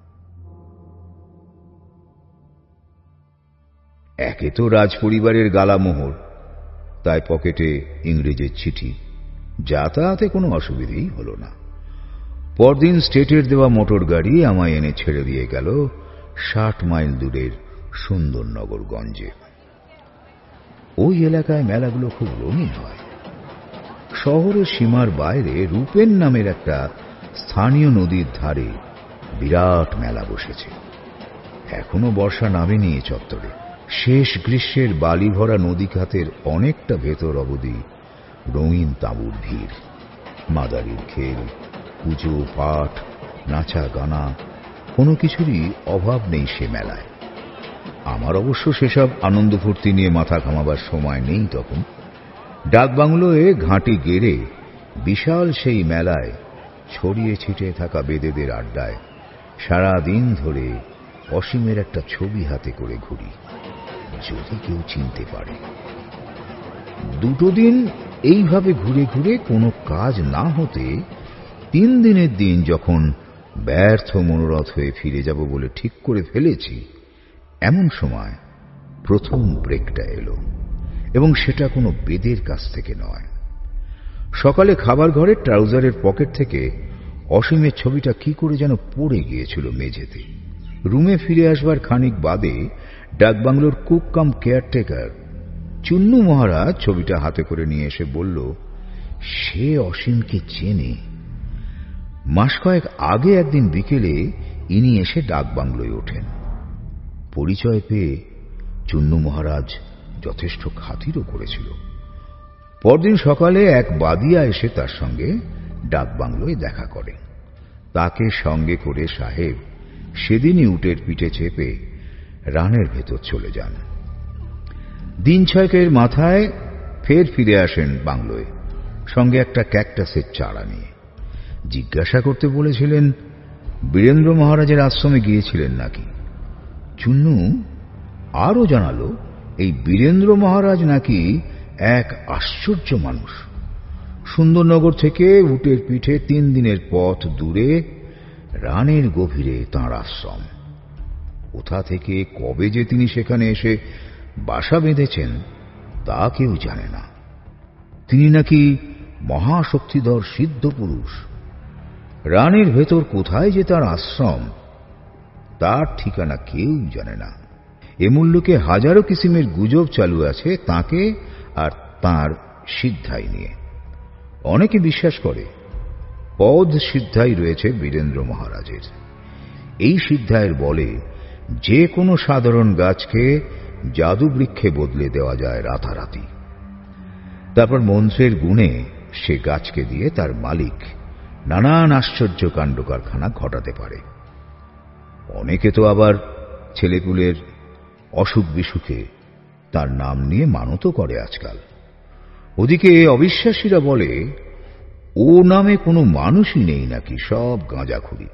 একে তো রাজপরিবারের গালামোহর, তাই পকেটে ইংরেজের চিঠি, যাতায়াতে কোনো অসুবিধেই হল না। পরদিন স্টেটের দেওয়া মোটর গাড়ি আমায় এনে ছেড়ে দিয়ে গেল ষাট মাইল দূরের সুন্দরনগরগঞ্জে। ওই এলাকায় মেলাগুলো খুব রঙিন হয়। শহরের সীমার বাইরে রূপেন নামের একটা স্থানীয় নদীর ধারে বিরাট মেলা বসেছে। এখনো বর্ষা নামেনি এ চত্বরে। শেষ গ্রীষ্মের বালি ভরা নদী খাতের অনেকটা ভেতর অবধি রঙিন তাঁবুর ভিড়, মাদারির খেল, পুজো পাঠ, নাচা গানা, কোনো কিছুরই অভাব নেই সে মেলায়। আমার অবশ্য সেসব আনন্দ ফুর্তি নিয়ে মাথা ঘামাবার সময় নেই তখন। ডাকবাংলোয় ঘাঁটি গেড়ে বিশাল সেই মেলায় ছড়িয়ে ছিটিয়ে থাকা বেদেদের আড্ডায় সারা দিন ধরে অসীমের একটা ছবি হাতে করে ঘুরি, যদি কেউ চিনতে পারে। দুটো দিন এইভাবে ঘুরে ঘুরে কোনো কাজ না হতে তিন দিনের দিন যখন ব্যর্থ মনোরথ হয়ে ফিরে যাব বলে ঠিক করে ফেলেছি, এমন সময় প্রথম ব্রেকটা এলো, এবং সেটা কোনো বেদের কাছ থেকে নয়। সকালে খাবার ঘরে ট্রাউজারের পকেট থেকে অসীমের ছবিটা কি করে যেন পড়ে গিয়েছিল মেঝেতে। রুমে ফিরে আসবার খানিক বাদে ডাকবাংলোর cook cum caretaker Chunnu Maharaj ছবিটা হাতে করে নিয়ে এসে বলল সে অসীমকে চেনে। মাস কয়েক আগে একদিন বিকেলে ইনি এসে ডাকবাংলোয় ওঠেন। পরিচয় পেয়ে চুন্নু মহারাজ যথেষ্ট খাতিরও করেছিল। পরদিন সকালে এক বাদিয়া এসে তার সঙ্গে ডাকবাংলোয় দেখা করে। তাকে সঙ্গে করে সাহেব সেদিনই উটের পিঠে চেপে রানের ভেতর চলে যান। দিন ছয়েকের মাথায় ফের ফিরে আসেন বাংলোয়, সঙ্গে একটা ক্যাকটাসের চারা নিয়ে। জিজ্ঞাসা করতে বলেছিলেন বীরেন্দ্র মহারাজের আশ্রমে গিয়েছিলেন নাকি। চুন্নু আরও জানালো এই বীরেন্দ্র মহারাজ নাকি এক আশ্চর্য মানুষ। সুন্দরনগর থেকে উটের পিঠে তিন দিনের পথ দূরে রানের গভীরে তাঁর আশ্রম। কোথা থেকে কবে যে তিনি সেখানে এসে বাসা বেঁধেছেন তা কেউ জানে না। তিনি নাকি মহাশক্তিধর সিদ্ধ পুরুষ। রানের ভেতর কোথায় যে তার আশ্রম তার ঠিকানা কেউ জানে না। এ মুল্লুকে হাজারো কিসিমের গুজব চালু আছে তাকে আর তাঁর সিদ্ধাই নিয়ে। অনেকে বিশ্বাস করে পদ সিদ্ধাই রয়েছে বীরেন্দ্র মহারাজের। এই সিদ্ধায়ের বলে যে কোনো সাধারণ গাছকে জাদু বৃক্ষে বদলে দেওয়া যায় রাতারাতি। তারপর মন্ত্রের গুণে সে গাছকে দিয়ে তার মালিক নানান আশ্চর্য কাণ্ড কারখানা ঘটাতে পারে। অনেকে তো আবার ছেলেপুলের অসুখ বিসুখে তার নাম নিয়ে মানতও করে আজকাল। ওদিকে অবিশ্বাসীরা বলে ও নামে কোনো মানুষই নেই নাকি, সব গাঁজাখুরি।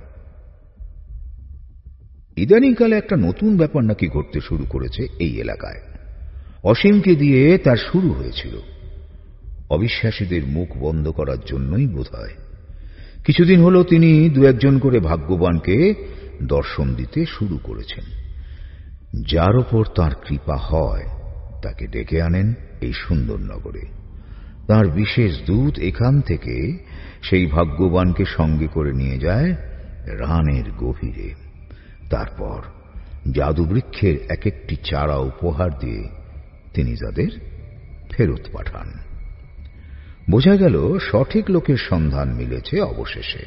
ইদানিংকালে একটা নতুন ব্যাপার নাকি ঘটতে শুরু করেছে এই এলাকায়। অসীমকে দিয়ে তার শুরু হয়েছিল। অবিশ্বাসীদের মুখ বন্ধ করার জন্যই বোধহয়। কিছুদিন হলো তিনি দু একজন করে ভাগ্যবানকে দর্শন দিতে শুরু করেছেন। যার ওপর তাঁর কৃপা হয় তাকে ডেকে আনেন এই সুন্দরনগরে। তাঁর বিশেষ দূত এখান থেকে সেই ভাগ্যবানকে সঙ্গে করে নিয়ে যায় রানের গভীরে। তারপর জাদুবৃক্ষের এক একটি চারা উপহার দিয়ে তিনি তাদের ফেরত পাঠান। বোঝা গেল সঠিক লোকের সন্ধান মিলেছে অবশেষে।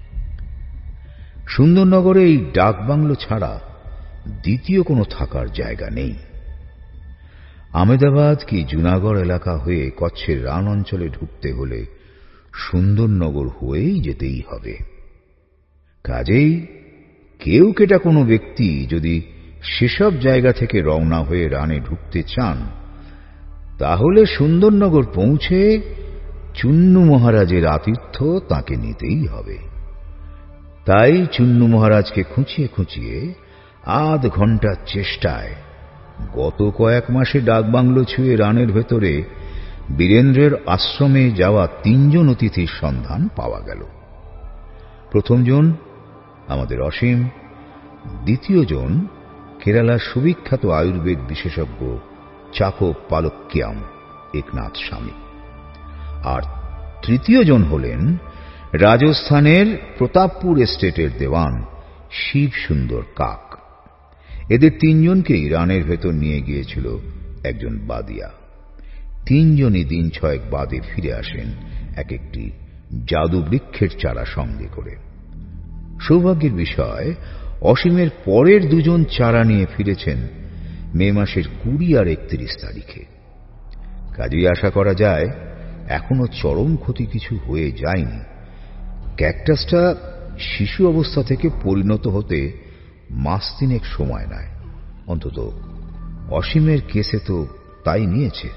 সুন্দরনগরে এই ডাকবাংলো ছাড়া দ্বিতীয় কোনো থাকার জায়গা নেই। আমেদাবাদ কি জুনাগড় এলাকা হয়ে কচ্ছের রান অঞ্চলে ঢুকতে হলে সুন্দরনগর হয়েই যেতেই হবে। কাজেই কেউ কেটা কোনো ব্যক্তি যদি সেসব জায়গা থেকে রওনা হয়ে রানে ঢুকতে চান তাহলে সুন্দরনগর পৌঁছে চুন্নু মহারাজের আতিথ্য তাকে নিতেই হবে। তাই চুন্নু মহারাজকে খুঁচিয়ে খুঁচিয়ে আধ ঘন্টার চেষ্টায় গত কয়েক মাসে ডাকবাংলো ছুঁয়ে রানের ভেতরে বীরেন্দ্রের আশ্রমে যাওয়া তিনজন অতিথির সন্ধান পাওয়া গেল। প্রথম জন আমাদের অসীম, দ্বিতীয় জন কেরালার সুবিখ্যাত আয়ুর্বেদ বিশেষজ্ঞ চাকো পালক্কিয়াম একনাথ স্বামী, আর তৃতীয় জন হলেন রাজস্থানের প্রতাপপুর এস্টেটের দেওয়ান শিব সুন্দর কাক। এদের তিনজনকেই রানের ভেতর নিয়ে গিয়েছিল একজন বাদিয়া। তিনজনই দিন ছয়েক বাদে ফিরে আসেন এক একটি জাদু বৃক্ষের চারা সঙ্গে করে। সৌভাগ্যের বিষয় অসীমের পরের দুজন চারা নিয়ে ফিরেছেন মে মাসের কুড়ি আর একত্রিশ তারিখে। কাজেই আশা করা যায় এখনো চরম ক্ষতি কিছু হয়ে যায়নি। ক্যাকটাসটা শিশু অবস্থা থেকে পরিণত হতে মাস তিনেক সময় নেয়, অন্তত অসীমের কেসে তো তাই নিয়েছে।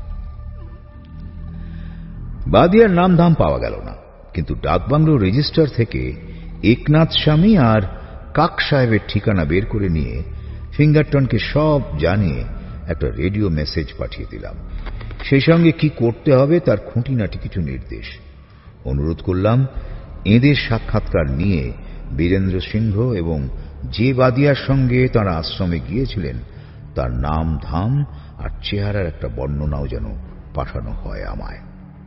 বাদিয়ার নাম ধাম পাওয়া গেল না, কিন্তু ডাকবাংলো রেজিস্টার থেকে একনাথ স্বামী আর কাক সাহেবের ঠিকানা বের করে নিয়ে ফিঙ্গারটনকে সব জানিয়ে একটা রেডিও মেসেজ পাঠিয়ে দিলাম। সেই সঙ্গে কি করতে হবে তার খুঁটিনাটি কিছু নির্দেশ। অনুরোধ করলাম এদের সাক্ষাৎকার নিয়ে বীরেন্দ্র সিংহ এবং যে বাদিয়ার সঙ্গে তাঁরা আশ্রমে গিয়েছিলেন তার নাম ধাম আর চেহারার একটা বর্ণনাও যেন পাঠানো হয় আমায়।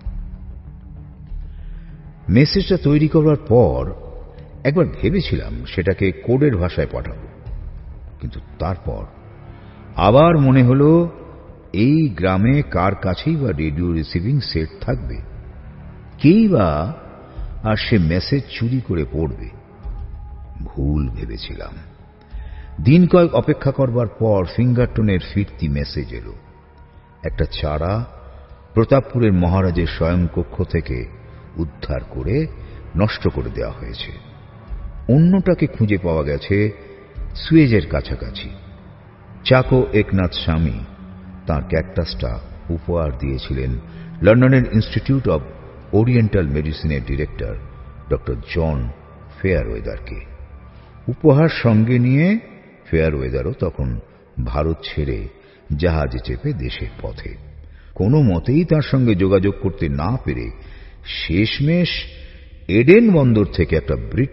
মেসেজটা তৈরি করার পর একবার ভেবেছিলাম সেটাকে কোডের ভাষায় পাঠাবো, কিন্তু তারপর আবার মনে হলো এই গ্রামে কার কাছেই বা রেডিও রিসিভিং সেট থাকবে, কেই বা আর সে মেসেজ চুরি করে পড়বে। ভুল ভেবেছিলাম। দিন কয়েক অপেক্ষা করবার পর ফিঙ্গারটনের ফিরতি মেসেজ এলো। একটা চারা প্রতাপপুরের মহারাজের শয়নকক্ষ থেকে উদ্ধার করে নষ্ট করে দেওয়া হয়েছে। অন্যটাকে খুঁজে পাওয়া গেছে সুয়েজের কাছাকাছি। চাকো একনাথ স্বামী তাঁর ক্যাকটাসটা উপহার দিয়েছিলেন লন্ডনের ইনস্টিটিউট অব ওরিয়েন্টাল মেডিসিনের ডিরেক্টর ডক্টর জন ফেয়ারওয়েদারকে। উপহার সঙ্গে নিয়ে ফেয়ারওয়েদারও তখন ভারত ছেড়ে জাহাজে চেপে দেশের পথে। কোনো মতেই তার সঙ্গে যোগাযোগ করতে না পেরে শেষমেশ এডেন বন্দর থেকে একটা ব্রিটিশ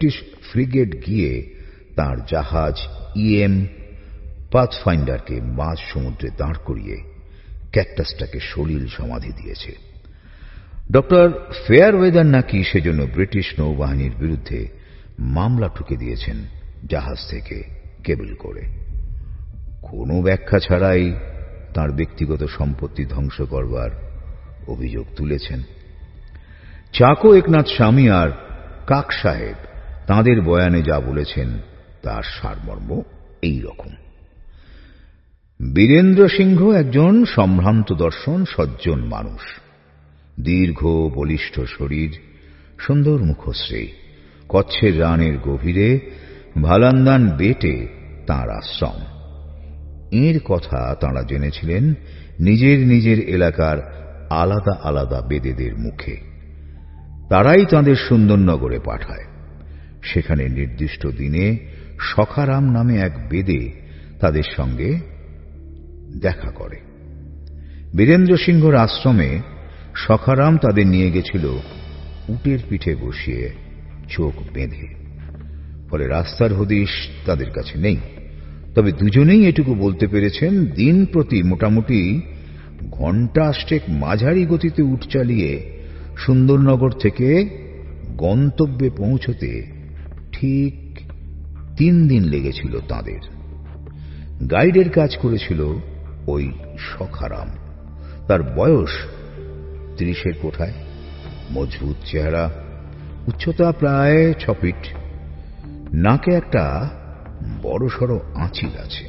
ফ্রিগেট গিয়ে তার জাহাজ ইএম পাথফাইন্ডারকে মাঝ সমুদ্রে দাঁড় করিয়ে ক্যাকটাসটাকে সলিল সমাধি দিয়েছে। ডক্টর ফেয়ারওয়েদার নাকি সেজন্য ব্রিটিশ নৌবাহিনীর বিরুদ্ধে মামলা ঠুকে দিয়েছেন জাহাজ থেকে কেবল করে। কোনো ব্যাখ্যা ছাড়াই তার ব্যক্তিগত সম্পত্তি ধ্বংস করবার অভিযোগ তুলেছেন। চাকো একনাথ স্বামী আর কাক সাহেব তাঁদের বয়ানে যা বলেছেন তার সারমর্ম এই রকম। বীরেন্দ্র সিংহ একজন সম্ভ্রান্ত দর্শন সজ্জন মানুষ, দীর্ঘ বলিষ্ঠ শরীর, সুন্দর মুখশ্রী। কচ্ছের রানের গভীরে ভালান্দান বেটে তাঁর আশ্রম। এর কথা তাঁরা জেনেছিলেন নিজের নিজের এলাকার আলাদা আলাদা বেদেদের মুখে। তারাই তাঁদের সুন্দরনগরে পাঠায়। সেখানে নির্দিষ্ট দিনে সখারাম নামে এক বেদে তাদের সঙ্গে দেখা করে। বীরেন্দ্র সিংহর আশ্রমে সখারাম তাদের নিয়ে গেছিল উটের পিঠে বসিয়ে, চোখ বেঁধে। ফলে রাস্তার হদিশ তাদের কাছে নেই। তবে দুজনেই এটুকু বলতে পেরেছেন, দিন প্রতি মোটামুটি ঘণ্টা আষ্টেক মাঝারি গতিতে উট চালিয়ে সুন্দরনগর থেকে গন্তব্যে পৌঁছতে ঠিক তিন দিন লেগেছিল তাদের। গাইডের কাজ করেছিল ওই সখারাম। তার বয়স ত্রিশের কোঠায়, মজবুত চেহারা, উচ্চতা প্রায় ছ ফিট, নাকে একটা বড়সড় আঁচিল আছে।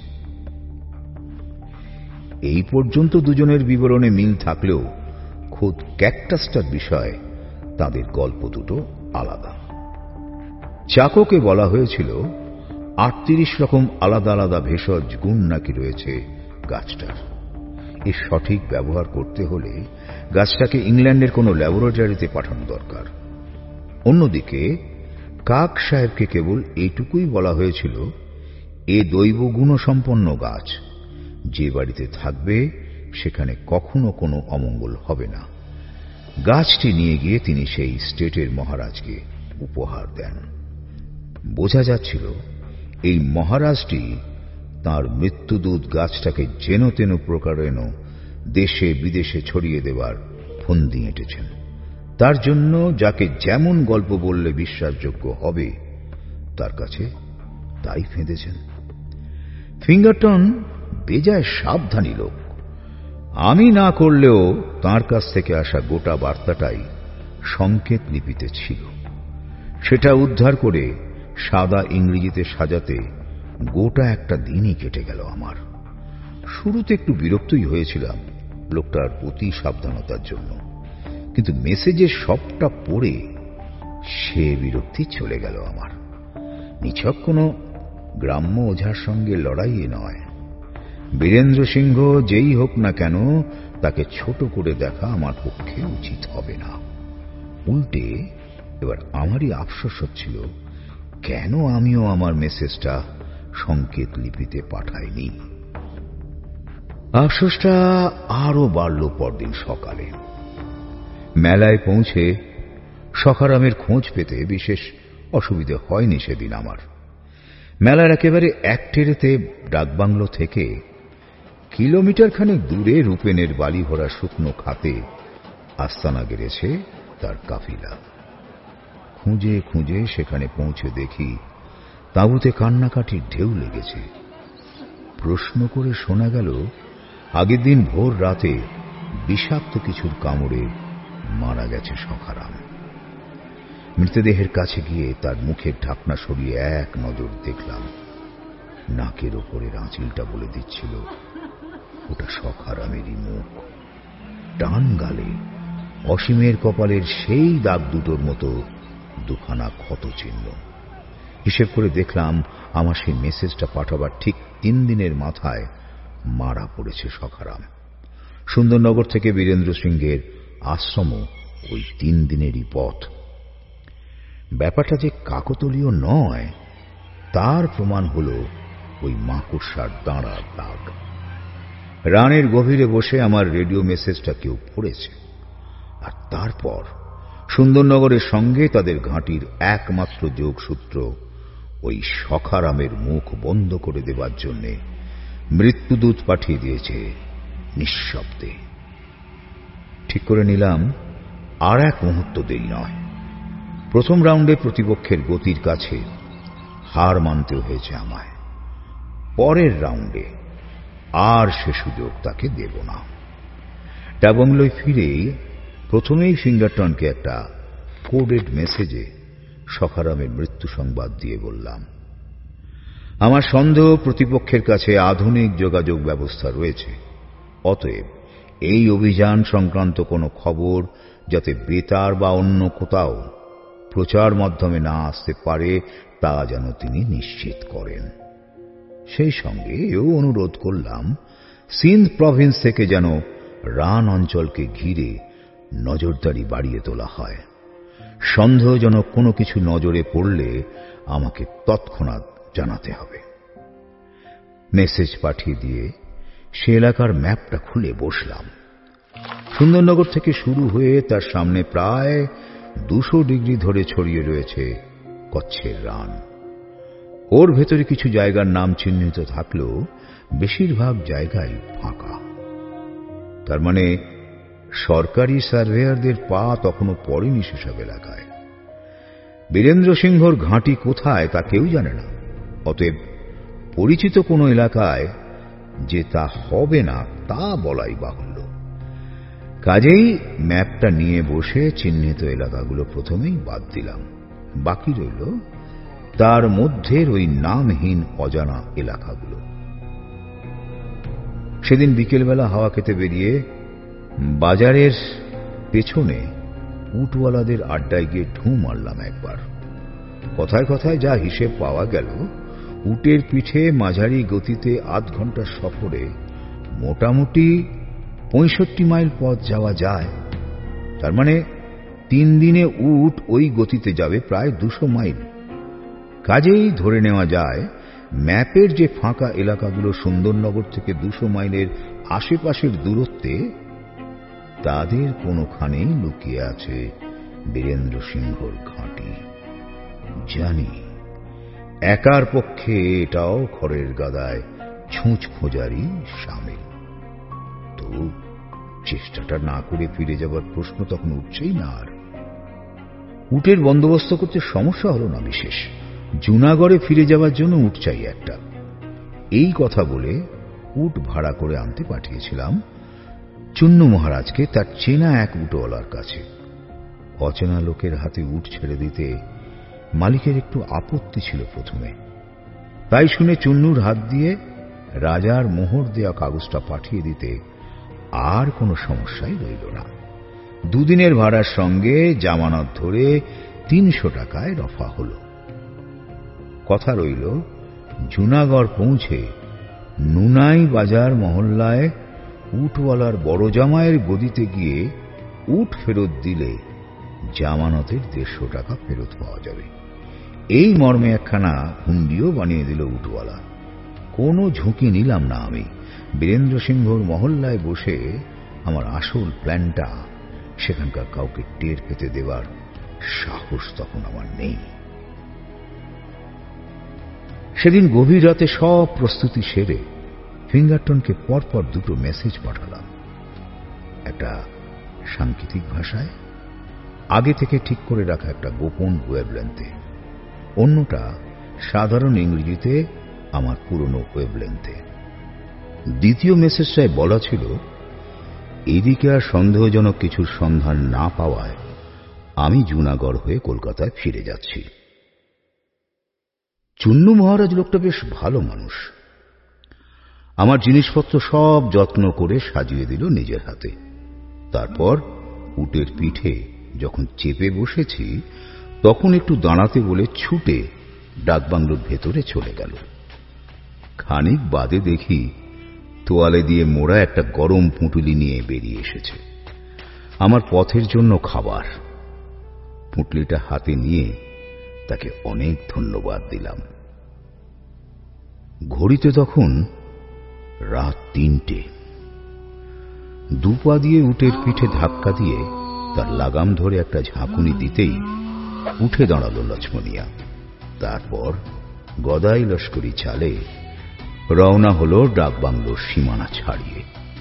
এই পর্যন্ত দুজনের বিবরণে মিল থাকলেও খোদ ক্যাকটাসটার বিষয়ে তাদের গল্প দুটো আলাদা। চাকোকে বলা হয়েছিল আটত্রিশ রকম আলাদা আলাদা ভেষজ গুণ নাকি রয়েছে গাছটার। এর সঠিক ব্যবহার করতে হলে গাছটাকে ইংল্যান্ডের কোনো ল্যাবরেটরিতে পাঠানো দরকার। অন্যদিকে কাক সাহেবকে কেবল এইটুকুই বলা হয়েছিল, এ দৈব গুণসম্পন্ন গাছ, যে বাড়িতে থাকবে সেখানে কখনো কোনো অমঙ্গল হবে না। গাছটি নিয়ে গিয়ে তিনি সেই স্টেটের মহারাজকে উপহার দেন। বোঝা যাচ্ছিল এই মহারাজটি তাঁর মৃত্যুদূত গাছটাকে যেন তেন প্রকারেণ দেশে বিদেশে ছড়িয়ে দেবার ফন্দি এঁটেছেন। তার জন্য যাকে যেমন গল্প বললে বিশ্বাসযোগ্য হবে তার কাছে তাই ফেঁদেছেন। ফিঙ্গারটন বেজায় সাবধানী লোক। আমি না করলেও তার কাছ থেকে আসা গোটা বার্তাটাই সংকেত লিপিতে ছিল। সেটা উদ্ধার করে সাদা ইংরেজিতে সাজাতে গোটা একটা দিনই কেটে গেল আমার। শুরুতে একটু বিরক্তই হয়েছিলাম লোকটার অতি সাবধানতার জন্য, কিন্তু মেসেজের সবটা পড়ে সে বিরক্তি চলে গেল আমার। নিছক কোনো গ্রাম্য ওঝার সঙ্গে লড়াইয়ে নয়। বীরেন্দ্র সিংহ যেই হোক না কেন, তাকে ছোট করে দেখা আমার পক্ষে উচিত হবে না। উল্টে এবার আমারই আফসোস হচ্ছিল, কেন আমিও আমার মেসেজটা সংকেত লিপিতে পাঠাইনি। আফসোসটা আরো বাড়ল পরদিন সকালে। মেলায় পৌঁছে সখারামের খোঁজ পেতে বিশেষ অসুবিধে হয়নি সেদিন আমার। মেলার একেবারে এক টেরেতে ডাকবাংলো থেকে কিলোমিটার খানেক দূরে রূপেনের বালি ভরা শুকনো খাতে আস্তানা গেড়েছে তার কাফিলা। খুঁজে খুঁজে সেখানে পৌঁছে দেখি তাঁবুতে কান্নাকাটির ঢেউ লেগেছে। প্রশ্ন করে শোনা গেল আগের দিন ভোর রাতে বিষাক্ত কিছুর কামড়ে মারা গেছে সখারাম। মৃতদেহের কাছে গিয়ে তার মুখের ঢাকনা সরিয়ে এক নজর দেখলাম। নাকের ওপরের আঁচিলটা বলে দিচ্ছিল ওটা সখারামেরই মুখ। টান গালে অসীমের কপালের সেই দাগ দুটোর মতো দুখানা ক্ষত চিহ্ন। হিসেব করে দেখলাম আমার সেই মেসেজটা পাঠাবার ঠিক তিন দিনের মাথায় মারা পড়েছে সখারাম। সুন্দরনগর থেকে বীরেন্দ্র সিংহের আশ্রমও ওই তিন দিনেরই পথ। ব্যাপারটা যে কাকতালীয় নয় তার প্রমাণ হল ওই মাকড়সার দাঁড়ার দাগ। রানের গভীরে বসে আমার রেডিও মেসেজটা কেউ পড়েছে, আর তারপর সুন্দরনগরের সঙ্গে তাদের ঘাঁটির একমাত্র যোগসূত্র ওই সখারামের মুখ বন্ধ করে দেবার জন্য মৃত্যুদূত পাঠিয়ে দিয়েছে নিঃশব্দে। ঠিক করে নিলাম আর এক মুহূর্ত দেরি নয়। প্রথম রাউন্ডে প্রতিপক্ষের গতির কাছে হার মানতে হয়েছে আমায়। পরের রাউন্ডে আর সে সুযোগ তাকে দেব না। ট্যাবংলোয় ফিরে প্রথমেই ফিঙ্গারটনকে একটা কোডেড মেসেজে সখারামের মৃত্যু সংবাদ দিয়ে বললাম, আমার সন্দেহ প্রতিপক্ষের কাছে আধুনিক যোগাযোগ ব্যবস্থা রয়েছে, অতএব এই অভিযান সংক্রান্ত কোনো খবর যাতে বেতার বা অন্য কোথাও প্রচার মাধ্যমে না আসতে পারে তা যেন তিনি নিশ্চিত করেন। সেই সঙ্গে এও অনুরোধ করলাম সিন্ধ প্রভিন্স থেকে যেন রান অঞ্চলকে ঘিরে নজরদারি বাড়িয়ে তোলা হয়। সন্দেহজনক কোনো কিছু নজরে পড়লে আমাকে তৎক্ষণাৎ জানাতে হবে। মেসেজ পাঠিয়ে দিয়ে সে এলাকার ম্যাপটা খুলে বসলাম। সুন্দরনগর থেকে শুরু হয়ে তার সামনে প্রায় দুশো ডিগ্রি ধরে ছড়িয়ে রয়েছে কচ্ছের রান। ওর ভেতরে কিছু জায়গার নাম চিহ্নিত থাকলেও বেশিরভাগ জায়গায় ফাঁকা। তার মানে সরকারি সার্ভেয়ারদের পা তখনও পড়েনি সেসব এলাকায়। বীরেন্দ্র সিংহর ঘাঁটি কোথায় তা কেউ জানে না। অতএব পরিচিত কোনো এলাকায় যে তা হবে না তা বলাই বাহুল্য। কাজেই ম্যাপটা নিয়ে বসে চিহ্নিত এলাকাগুলো প্রথমেই বাদ দিলাম। বাকি রইল তার মধ্যের ওই নামহীন অজানা এলাকাগুলো। সেদিন বিকেলবেলা হাওয়া খেতে বেরিয়ে বাজারের পেছনে উটওয়ালাদের আড্ডায় গিয়ে ঢু মারলাম একবার। কথায় কথায় যা হিসেব পাওয়া গেল, উটের পিঠে মাঝারি গতিতে আধ ঘন্টার সফরে মোটামুটি পঁয়ষট্টি মাইল পথ যাওয়া যায়। তার মানে তিন দিনে উট ওই গতিতে যাবে প্রায় দুশো মাইল। কাজেই ধরে নেওয়া যায় ম্যাপের যে ফাঁকা এলাকাগুলো সুন্দরনগর থেকে দুশো মাইলের আশেপাশের দূরত্বে, তাদের কোনোখানেই লুকিয়ে আছে বীরেন্দ্র সিংহর ঘাঁটি। জানি একার পক্ষে এটাও খড়ের গাদায় ছুঁচ খোঁজারই সামিল। তো চেষ্টাটা না করে ফিরে যাবার প্রশ্ন তখন উঠছেই না। আর উটের বন্দোবস্ত করতে সমস্যা হল না বিশেষ। জুনাগড়ে ফিরে যাওয়ার জন্য উট চাই একটা। এই কথা বলে উট ভাড়া করে আনতে পাঠিয়েছিলাম চুন্নু মহারাজকে তার চেনা এক উটওয়ালার কাছে। অচেনা লোকের হাতে উট ছেড়ে দিতে মালিকের একটু আপত্তি ছিল প্রথমে। তাই শুনে চুন্নুর হাত দিয়ে রাজার মোহর দেয়া কাগজটা পাঠিয়ে দিতে আর কোনো সমস্যাই রইল না। দুদিনের ভাড়ার সঙ্গে জামানত ধরে তিনশো টাকায় রফা হল। কথা রইল জুনাগড় পৌঁছে নুনাই বাজার মহল্লায় উটওয়ালার বড় জামাইয়ের গদিতে গিয়ে উট ফেরত দিলে জামানতের দেড়শো টাকা ফেরত পাওয়া যাবে। এই মর্মে একখানা হুন্ডিও বানিয়ে দিল উটওয়ালা। কোনো ঝুঁকি নিলাম না আমি। বীরেন্দ্র সিংহর মহল্লায় বসে আমার আসল প্ল্যানটা সেখানকার কাউকে টের পেতে দেবার সাহস তখন আমার নেই। সেদিন গভীর রাতে সব প্রস্তুতি সেরে ফিঙ্গারটনকে পরপর দুটো মেসেজ পাঠালাম। একটা সাংকেতিক ভাষায়, আগে থেকে ঠিক করে রাখা একটা গোপন ওয়েবলেন্থে। অন্যটা সাধারণ ইংরেজিতে আমার পুরনো ওয়েবলেন্থে। দ্বিতীয় মেসেজটায় বলা ছিল, এদিকে আর সন্দেহজনক কিছুর সন্ধান না পাওয়ায় আমি জুনাগড় হয়ে কলকাতায় ফিরে যাচ্ছি। চুন্নু মহারাজ লোকটা বেশ ভালো মানুষ। আমার জিনিসপত্র সব যত্ন করে সাজিয়ে দিল নিজের হাতে। তারপর উটের পিঠে যখন চেপে বসেছি তখন একটু দাঁড়াতে বলে ছুটে ডাকবাংলোর ভেতরে চলে গেল। খানিক বাদে দেখি তোয়ালে দিয়ে মোড়া একটা গরম পুঁটুলি নিয়ে বেরিয়ে এসেছে। আমার পথের জন্য খাবার। পুঁটলিটা হাতে নিয়ে তাকে অনেক ধন্যবাদ দিলাম। ঘড়িতে তখন রাত তিনটে। দুপা দিয়ে উটের পিঠে ধাক্কা দিয়ে তার লাগাম ধরে একটা ঝাঁকুনি দিতেই উঠে দাঁড়ালো লক্ষ্মণিয়া। তারপর গদাই লস্করি চালে রওনা হল ডাকবাংলোর সীমানা ছাড়িয়ে।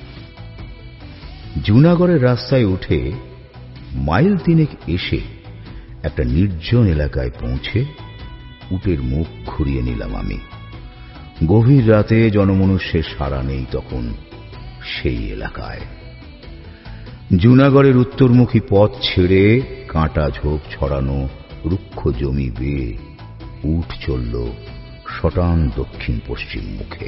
জুনাগড়ের রাস্তায় উঠে মাইল তিনেক এসে একটা নির্জন এলাকায় পৌঁছে উটের মুখ ঘুরিয়ে নিলাম আমি। গভীর রাতে জনমনুষ্যের সাড়া নেই তখন সেই এলাকায়। জুনাগড়ের উত্তরমুখী পথ ছেড়ে কাঁটা ঝোপ ছড়ানো রুক্ষ জমি বেয়ে উট চলল সটান দক্ষিণ পশ্চিম মুখে।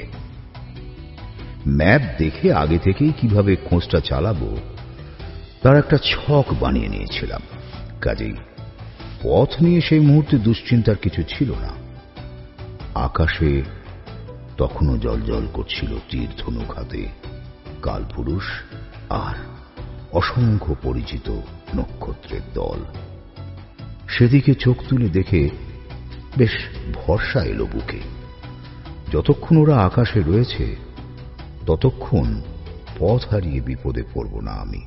ম্যাপ দেখে আগে থেকেই কিভাবে খোঁজটা চালাবো তার একটা ছক বানিয়ে নিয়েছিলাম। কাজেই পথ নিয়ে সেই মুহূর্তে দুশ্চিন্তার কিছু ছিল না। আকাশে তখনও জলজল করছিল তীর ধনুক হাতে কালপুরুষ আর অসংখ্য পরিচিত নক্ষত্রের দল। সেদিকে চোখ তুলে দেখে বেশ ভরসা এলো বুকে। যতক্ষণ ওরা আকাশে রয়েছে ততক্ষণ পথ হারিয়ে বিপদে পড়ব না আমি।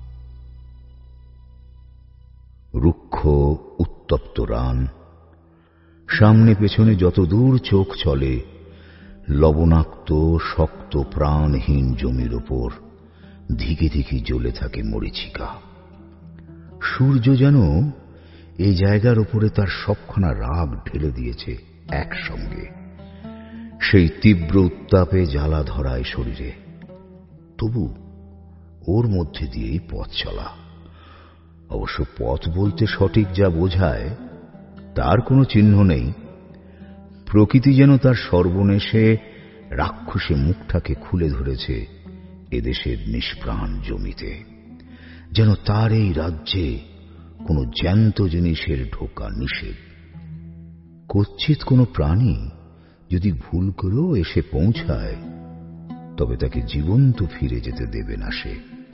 রুক্ষ উত্তপ্ত রান, সামনে পেছনে যত দূর চোখ চলে লবণাক্ত শক্ত প্রাণহীন জমির ওপর ধিকে ধিকে জ্বলে থাকে মরীচিকা। সূর্য যেন এই জায়গার উপরে তার সবখানা রাগ ঢেলে দিয়েছে একসঙ্গে। সেই তীব্র উত্তাপে জ্বালা ধরায় শরীরে, তবু ওর মধ্যে দিয়েই পথ চলা। অবশ্য পথ বলতে সঠিক যা বোঝায় তার কোনো চিহ্ন নেই। প্রকৃতি যেন তার সর্বনেশে রাক্ষসে মুখটাকে খুলে ধরেছে এদেশের নিষ্প্রাণ জমিতে, যেন তার এই রাজ্যে কোনো জ্যান্ত জিনিসের ঢোকা নিষেধ। কচ্ছিৎ কোনো প্রাণী যদি ভুল করেও এসে পৌঁছায় তবে তাকে জীবন্ত ফিরে যেতে দেবে না সে।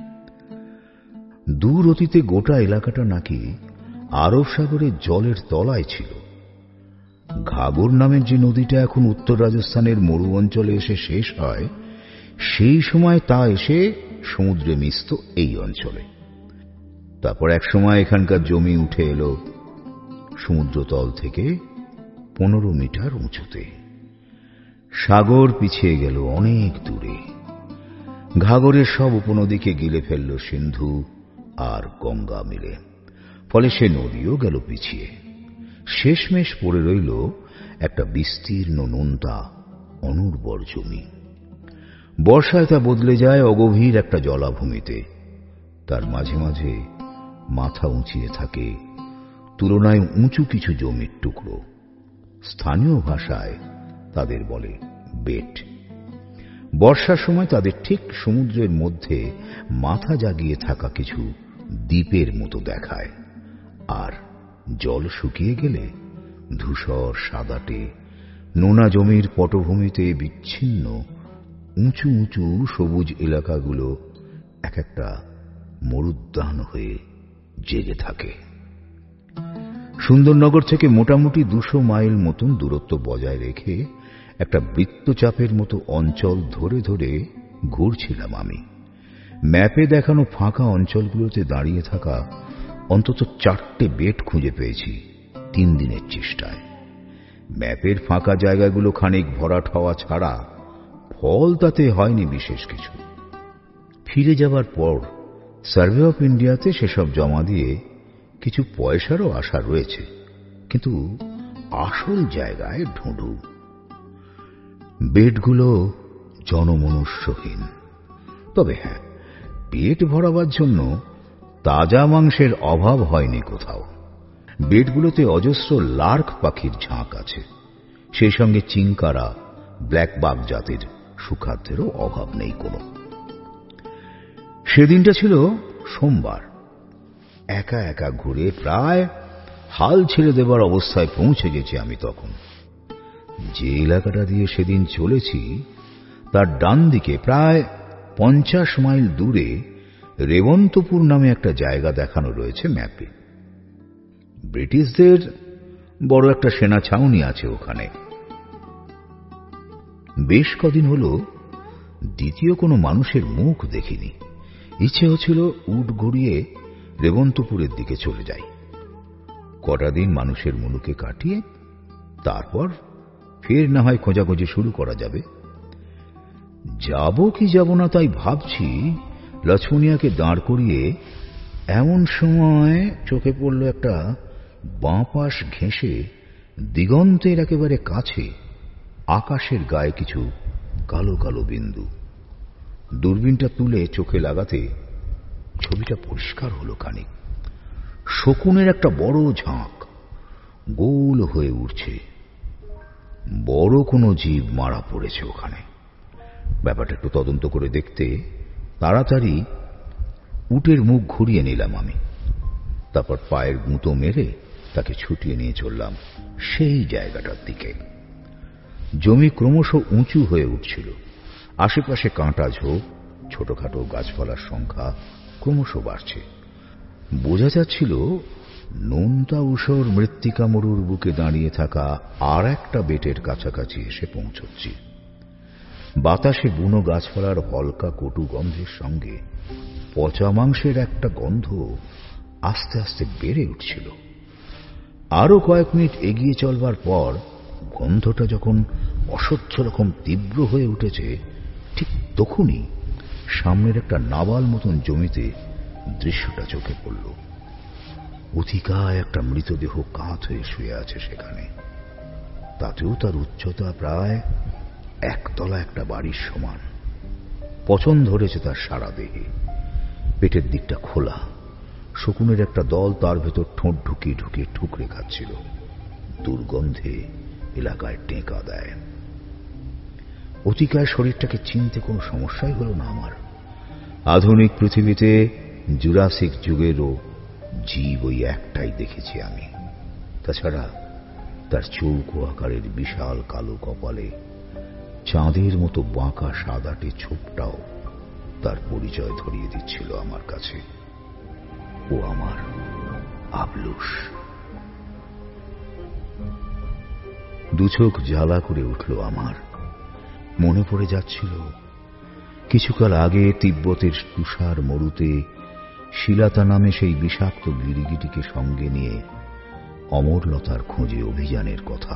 দূর অতীতে গোটা এলাকাটা নাকি আরব সাগরের জলের তলায় ছিল। ঘাগর নামের যে নদীটা এখন উত্তর রাজস্থানের মরু অঞ্চলে এসে শেষ হয়, সেই সময় তা এসে সমুদ্রে মিশত এই অঞ্চলে। তারপর এক সময় এখানকার জমি উঠে এলো সমুদ্রতল থেকে পনেরো মিটার উঁচুতে। সাগর পিছিয়ে গেল অনেক দূরে। ঘাগরের সব উপনদীকে গিলে ফেলল সিন্ধু আর গঙ্গা মিলে, ফলে সে নদীও গেল পিছিয়ে। শেষমেশ পড়ে রইল একটা বিস্তীর্ণ নোনতা অনুর্বর জমি। বর্ষায় তা বদলে যায় অগভীর একটা জলাভূমিতে। তার মাঝে মাঝে মাথা উঁচিয়ে থাকে তুলনায় উঁচু কিছু জমির টুকরো। স্থানীয় ভাষায় তাদের বলে বেট। বর্ষার সময় তাদের ঠিক সমুদ্রের মধ্যে মাথা জাগিয়ে থাকা কিছু দ্বীপের মতো দেখায়, আর জল শুকিয়ে গেলে ধূসর সাদাটে নোনা জমির পটভূমিতে বিচ্ছিন্ন উঁচু উঁচু সবুজ এলাকাগুলো এক একটা মরুদ্যান হয়ে জেগে থাকে। সুন্দরনগর থেকে মোটামুটি দুশো মাইল মতন দূরত্ব বজায় রেখে একটা বৃত্তচাপের মতো অঞ্চল ধরে ধরে ঘুরছিলাম আমি। ম্যাপে দেখানো ফাঁকা অঞ্চলগুলোতে দাঁড়িয়ে থাকা অন্তত চারটে বেট খুঁজে পেয়েছি তিন দিনের চেষ্টায়। ম্যাপের ফাঁকা জায়গাগুলো খানিক ভরাট হওয়া ছাড়া ফল তাতে হয়নি বিশেষ কিছু। ফিরে যাবার পর সার্ভে অফ ইন্ডিয়াতে সেসব জমা দিয়ে কিছু পয়সারও আশা রয়েছে, কিন্তু আসল জায়গায় ঢুঁঢু। বেটগুলো জনমনুষ্যহীন। তবে হ্যাঁ, পেট ভরাবার জন্য তাজা মাংসের অভাব হয়নি কোথাও। বেটগুলোতে অজস্র লার্ক পাখির ঝাঁক আছে, সেই সঙ্গে চিঙ্কারা ব্ল্যাকবাক জাতের সুখাদ্যেরও অভাব নেই কোনো। সেদিনটা ছিল সোমবার। একা একা ঘুরে প্রায় হাল ছেড়ে দেবার অবস্থায় পৌঁছে গেছি আমি তখন। যে এলাকাটা দিয়ে সেদিন চলেছি তার ডান দিকে প্রায় পঞ্চাশ মাইল দূরে রেবন্তপুর নামে একটা জায়গা দেখানো রয়েছে ম্যাপে। ব্রিটিশদের বড় একটা সেনা ছাউনি আছে ওখানে। বেশ কদিন হল দ্বিতীয় কোনো মানুষের মুখ দেখিনি। ইচ্ছে হচ্ছিল উট গড়িয়ে রেবন্তপুরের দিকে চলে যাই, কটা দিন মানুষের মুলুকে কাটিয়ে তারপর ফের না হয় খোঁজাখুঁজি শুরু করা যাবে। যাব কি যাব না তাই ভাবছি, লক্ষ্মণিয়াকে দাঁড় করিয়ে এমন সময় চোখে পড়ল একটা বাঁ পাশ ঘেঁষে দিগন্তের একেবারে কাছে আকাশের গায়ে কিছু কালো কালো বিন্দু। দূরবীনটা তুলে চোখে লাগাতে ছবিটা পরিষ্কার হলো খানিক। শকুনের একটা বড় ঝাঁক গোল হয়ে উঠছে। বড় কোনো জীব মারা পড়েছে ওখানে। ব্যাপারটা একটু তদন্ত করে দেখতে তাড়াতাড়ি উটের মুখ ঘুরিয়ে নিলাম আমি। তারপর পায়ের গুঁতো মেরে তাকে ছুটিয়ে নিয়ে চললাম সেই জায়গাটার দিকে। জমি ক্রমশ উঁচু হয়ে উঠছিল। আশেপাশে কাঁটা ঝোপ, ছোটখাটো গাছপালার সংখ্যা ক্রমশ বাড়ছে। বোঝা যাচ্ছিল নোনতা ঊষর মৃত্তিকা মরুর বুকে দাঁড়িয়ে থাকা আর একটা বেটের কাছাকাছি এসে পৌঁছচ্ছি। বাতাসে বুনো গাছপালার হলকা কটু গন্ধের সঙ্গে পচা মাংসের একটা গন্ধ আস্তে আস্তে বেড়ে উঠছিল। আরো কয়েক মিনিট এগিয়ে চলবার পর গন্ধটা যখন অসহ্য রকম তীব্র হয়ে উঠেছে, ঠিক তখনই সামনের একটা নাবাল মতন জমিতে দৃশ্যটা চোখে পড়ল। অতিকায় একটা মৃতদেহ কাঁধ হয়ে শুয়ে আছে সেখানে। তাতেও তার উচ্চতা প্রায় একতলা একটা বাড়ির সমান। পচন ধরেছে তার সারা দেহে। পেটের দিকটা খোলা। শকুনের একটা দল তার ভেতর ঠোঁট ঢুকিয়ে ঢুকিয়ে ঠুকরে খাচ্ছিল। দুর্গন্ধে এলাকায় টেঁকা দেয়। অতিকায় শরীরটাকে চিনতে কোনো সমস্যাই হল না আমার। আধুনিক পৃথিবীতে জুরাসিক যুগেরও জীব ওই একটাই দেখেছি আমি। তাছাড়া তার চৌকো আকারের বিশাল কালো কপালে চাঁদের মতো বাঁকা সাদাটে ছোপটাও তার পরিচয় ধরিয়ে দিচ্ছিল আমার কাছে। ও আমার আবলুস। দুচোখ জ্বালা করে উঠল আমার। মনে পড়ে যাচ্ছিল কিছুকাল আগে তিব্বতের তুষার মরুতে শিলাতা নামে সেই বিষাক্ত গিরিগিটিকে সঙ্গে নিয়ে অমরলতার খোঁজে অভিযানের কথা।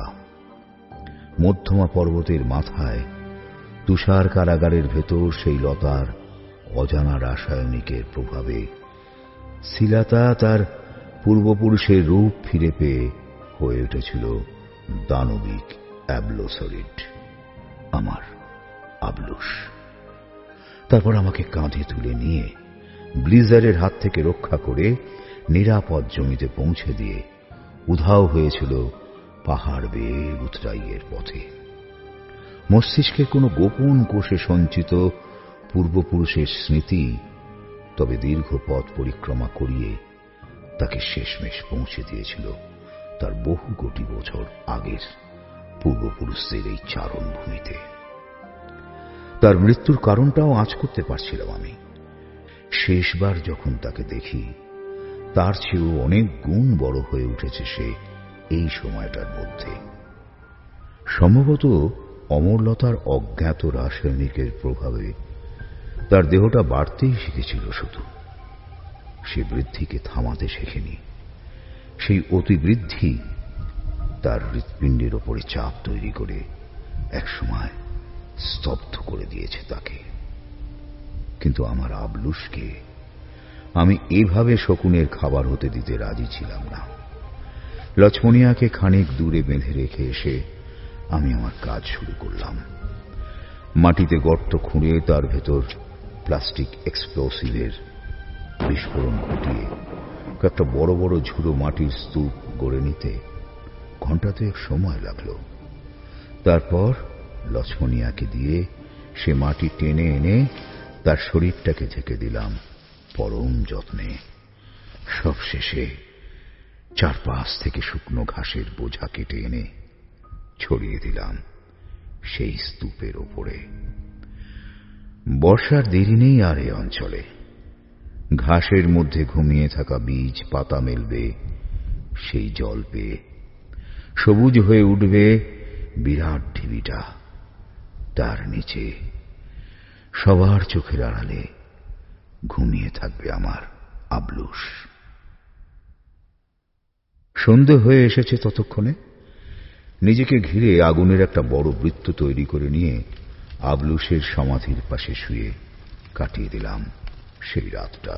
মধ্যমা পর্বতের মাথায় তুষার কারাগারের ভেতর সেই লতার অজানা রাসায়নিকের প্রভাবে শিলাতা তার পূর্বপুরুষের রূপ ফিরে পেয়ে হয়ে উঠেছিল দানবিক অ্যাবলোসরিড, আমার আবলুস। তারপর আমাকে কাঁধে তুলে নিয়ে ব্লিজারের হাত থেকে রক্ষা করে নিরাপদ জমিতে পৌঁছে দিয়ে উধাও হয়েছিল পাহাড় বেয়ে উতরাইয়ের পথে। মস্তিষ্কের কোনো গোপন কোষে সঞ্চিত পূর্বপুরুষের স্মৃতি তবে দীর্ঘ পথ পরিক্রমা করিয়ে তাকে শেষমেশ পৌঁছে দিয়েছিল তার বহু কোটি বছর আগের পূর্বপুরুষদের এই চারণভূমিতে। তার মৃত্যুর কারণটাও আঁচ করতে পারছিলাম আমি। শেষবার যখন তাকে দেখি তার চেয়েও অনেক গুণ বড় হয়ে উঠেছে সে এই সময়টার মধ্যে। সম্ভবত অমরলতার অজ্ঞাত রাসায়নিকের প্রভাবে তার দেহটা বাড়তেই শিখেছিল শুধু। সে বৃদ্ধিকে থামাতে শেখেনি। সেই অতিবৃদ্ধি তার হৃৎপিণ্ডের ওপরে চাপ তৈরি করে একসময় স্তব্ধ করে দিয়েছে তাকে। কিন্তু আমার আবলুসকে আমি এভাবে শকুনের খাবার হতে দিতে রাজি ছিলাম না। লক্ষ্মণিয়াকে খানিক দূরে বেঁধে রেখে এসে আমি আমার কাজ শুরু করলাম। মাটিতে গর্ত খুঁড়ে তার ভেতর প্লাস্টিক এক্সপ্লোসিভের বিস্ফোরণ ঘটিয়ে একটা বড় বড় ঝুড়ো মাটির স্তূপ গড়ে নিতে ঘণ্টাতে সময় লাগলো। তারপর লক্ষ্মণিয়াকে দিয়ে সে মাটি টেনে এনে তার শরীরটাকে ঢেকে দিলাম পরম যত্নে। সবশেষে চারপাশ থেকে শুকনো ঘাসের বোঝা কেটে এনে ছড়িয়ে দিলাম সেই স্তূপের ওপরে। বর্ষার দেরি নেই আর এ অঞ্চলে। ঘাসের মধ্যে ঘুমিয়ে থাকা বীজ পাতা মেলবে সেই জল পেয়ে। সবুজ হয়ে উঠবে বিরাট ঢিবিটা। তার নিচে সবার চোখের আড়ালে ঘুমিয়ে থাকবে আমার আবলুস। সন্ধে হয়ে এসেছে ততক্ষণে। নিজেকে ঘিরে আগুনের একটা বড় বৃত্ত তৈরি করে নিয়ে আবলুসের সমাধির পাশে শুয়ে কাটিয়ে দিলাম সেই রাতটা।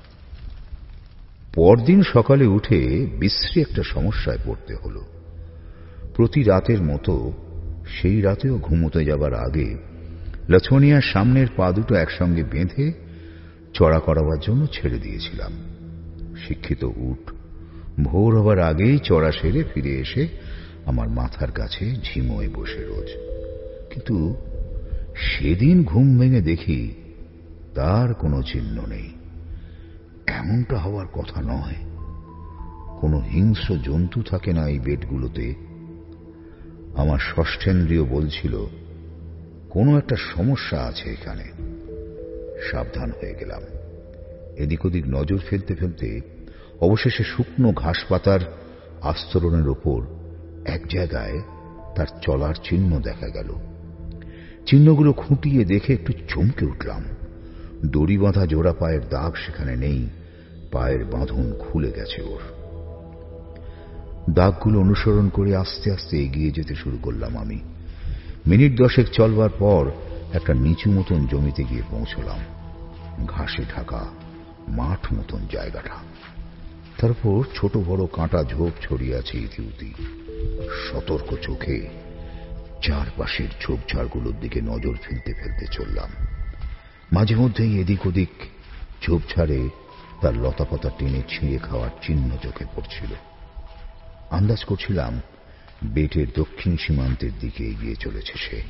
পরদিন সকালে উঠে বিশ্রী একটা সমস্যায় পড়তে হলো। প্রতি রাতের মতো সেই রাতেও ঘুমোতে যাবার আগে লছমিয়ার সামনের পা দুটো একসঙ্গে বেঁধে চড়া করাবার জন্য ছেড়ে দিয়েছিলাম। শিক্ষিত উঠ ভোর হবার আগেই চড়া সেরে ফিরে এসে আমার মাথার কাছে ঝিমোয় বসে রোজ। কিন্তু সেদিন ঘুম ভেঙে দেখি তার কোনো চিহ্ন নেই। এমনটা হওয়ার কথা নয়। কোনো হিংস্র জন্তু থাকে না এই বেডগুলোতে। আমার ষষ্ঠেন্দ্রিয় বলছিল কোনো একটা সমস্যা আছে এখানে। সাবধান হয়ে গেলাম। এদিক ওদিক নজর ফেলতে ফেলতে অবশেষে শুকনো ঘাস পাতার আস্তরণের ওপর এক জায়গায় তার চলার চিহ্ন দেখা গেল। চিহ্নগুলো খুঁটিয়ে দেখে একটু চমকে উঠলাম। দড়ি বাঁধা জোড়া পায়ের দাগ সেখানে নেই, পায়ের বাঁধন খুলে গেছে ওর। দাগগুলো অনুসরণ করে আস্তে আস্তে এগিয়ে যেতে শুরু করলাম আমি। মিনিট দশেক চলবার পর একটা নিচু মতন জমিতে গিয়ে পৌঁছলাম। ঘাসে ঢাকা মাঠ মতন জায়গাটা, তারপর ছোট বড় কাঁটা ঝোপ ছড়িয়ে আছে ইতিউতি। সতর্ক চোখে চারপাশের ঝোপঝাড়গুলোর দিকে নজর ফেলতে ফেলতে চললাম। মাঝে মধ্যেই এদিক ওদিক ঝোপঝাড়ে তার লতাপাতা টেনে ছিঁড়ে খাওয়ার চিহ্ন চোখে পড়ছিল। আন্দাজ করছিলাম বেটের দক্ষিণ সীমান্তের দিকে এগিয়ে চলেছে সে।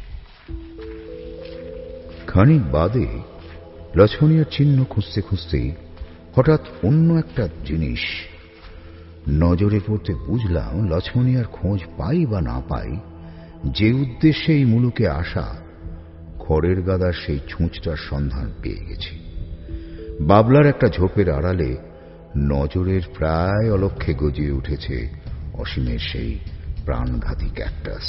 খানিক বাদে লছমিয়ার চিহ্ন খুঁজতে খুঁজতেই হঠাৎ অন্য একটা জিনিস নজরে পড়তে বুঝলাম লছমিয়ার খোঁজ পাই বা না পাই, যে উদ্দেশ্যে এই মুলুকে আসা খড়ের গাদার সেই ছুঁচটার সন্ধান পেয়ে গেছি। বাবলার একটা ঝোপের আড়ালে নজরের প্রায় অলক্ষ্যে গজিয়ে উঠেছে অসীমের সেই প্রাণঘাতী ক্যাকটাস।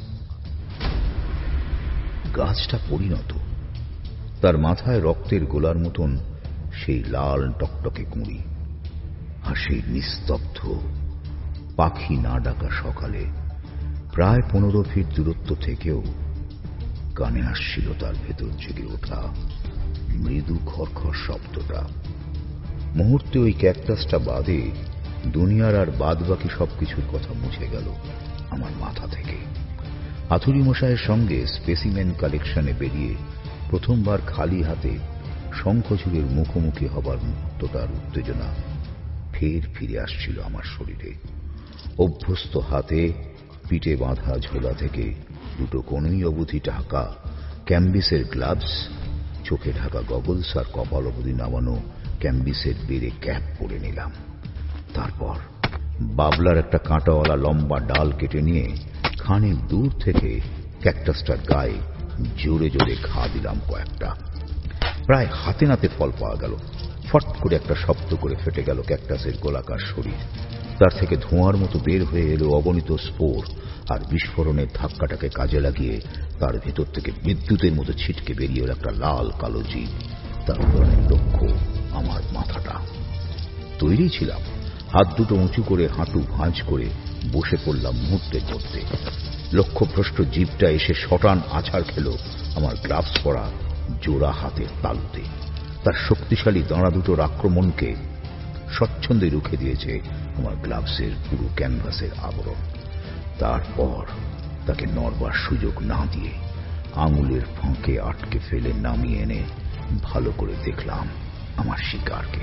গাছটা পরিণত, তার মাথায় রক্তের গোলার মতন সেই লাল টকটকে কুঁড়ি, আর সেই নিস্তব্ধ পাখি না ডাকা সকালে প্রায় পনেরো ফিট দূরত্ব থেকেও কানে আসছিল তার ভেতর জেগে ওঠা মৃদু খরখর শব্দটা। মুহূর্তে ওই ক্যাকটাসটা বাদে দুনিয়ার আর বাদ বাকি সবকিছুর কথা মুছে গেল আমার মাথা থেকে। হাতুড়ি মশাইয়ের সঙ্গে স্পেসিমেন কালেকশনে বেরিয়ে প্রথমবার খালি হাতে শঙ্খচূড়ের মুখোমুখি হবার মুহূর্তটার উত্তেজনা ফের ফিরে আসছিল আমার শরীরে। অভ্যস্ত হাতে পিঠে বাঁধা ঝোলা থেকে দুটো কোণই অবধি ঢাকা ক্যাম্বিসের গ্লাভস, চোখে ঢাকা গগলস আর কপাল অবধি নামানো ক্যাম্বিসের বেড়ে ক্যাপ পরে নিলাম। তারপর বাবলার একটা কাঁটাওয়ালা লম্বা ডাল কেটে নিয়ে খানিক দূর থেকে ক্যাকটাসটার গায়ে জোরে জোরে ঘা দিলাম কয়েকটা। প্রায় হাতে নাতে ফল পাওয়া গেল। ফট করে একটা শব্দ করে ফেটে গেল ক্যাকটাসের গোলাকার শরীর। তার থেকে ধোঁয়ার মতো বের হয়ে এলো অগণিত স্পোর, আর বিস্ফোরণের ধাক্কাটাকে কাজে লাগিয়ে তার ভেতর থেকে বিদ্যুতের মতো ছিটকে বেরিয়ে এলো একটা লাল কালো জীব। তার উপরের লক্ষ্য আমার মাথাটা। তৈরি ছিলাম, হাত দুটো উঁচু করে হাঁটু ভাঁজ করে বসে পড়লাম মুহূর্তের মধ্যে। লক্ষ্যভ্রষ্ট জীবটা এসে শটান আছাড় খেল আমার গ্লাভস পরা জোড়া হাতের তালুতে। তার শক্তিশালী দাঁড়া দুটোর আক্রমণকে স্বচ্ছন্দে রুখে দিয়েছে আমার গ্লাভসের পুরো ক্যানভাসের আবরণ। তারপর তাকে নড়বার সুযোগ না দিয়ে আঙুলের ফাঁকে আটকে ফেলে নামিয়ে এনে ভালো করে দেখলাম আমার শিকারকে।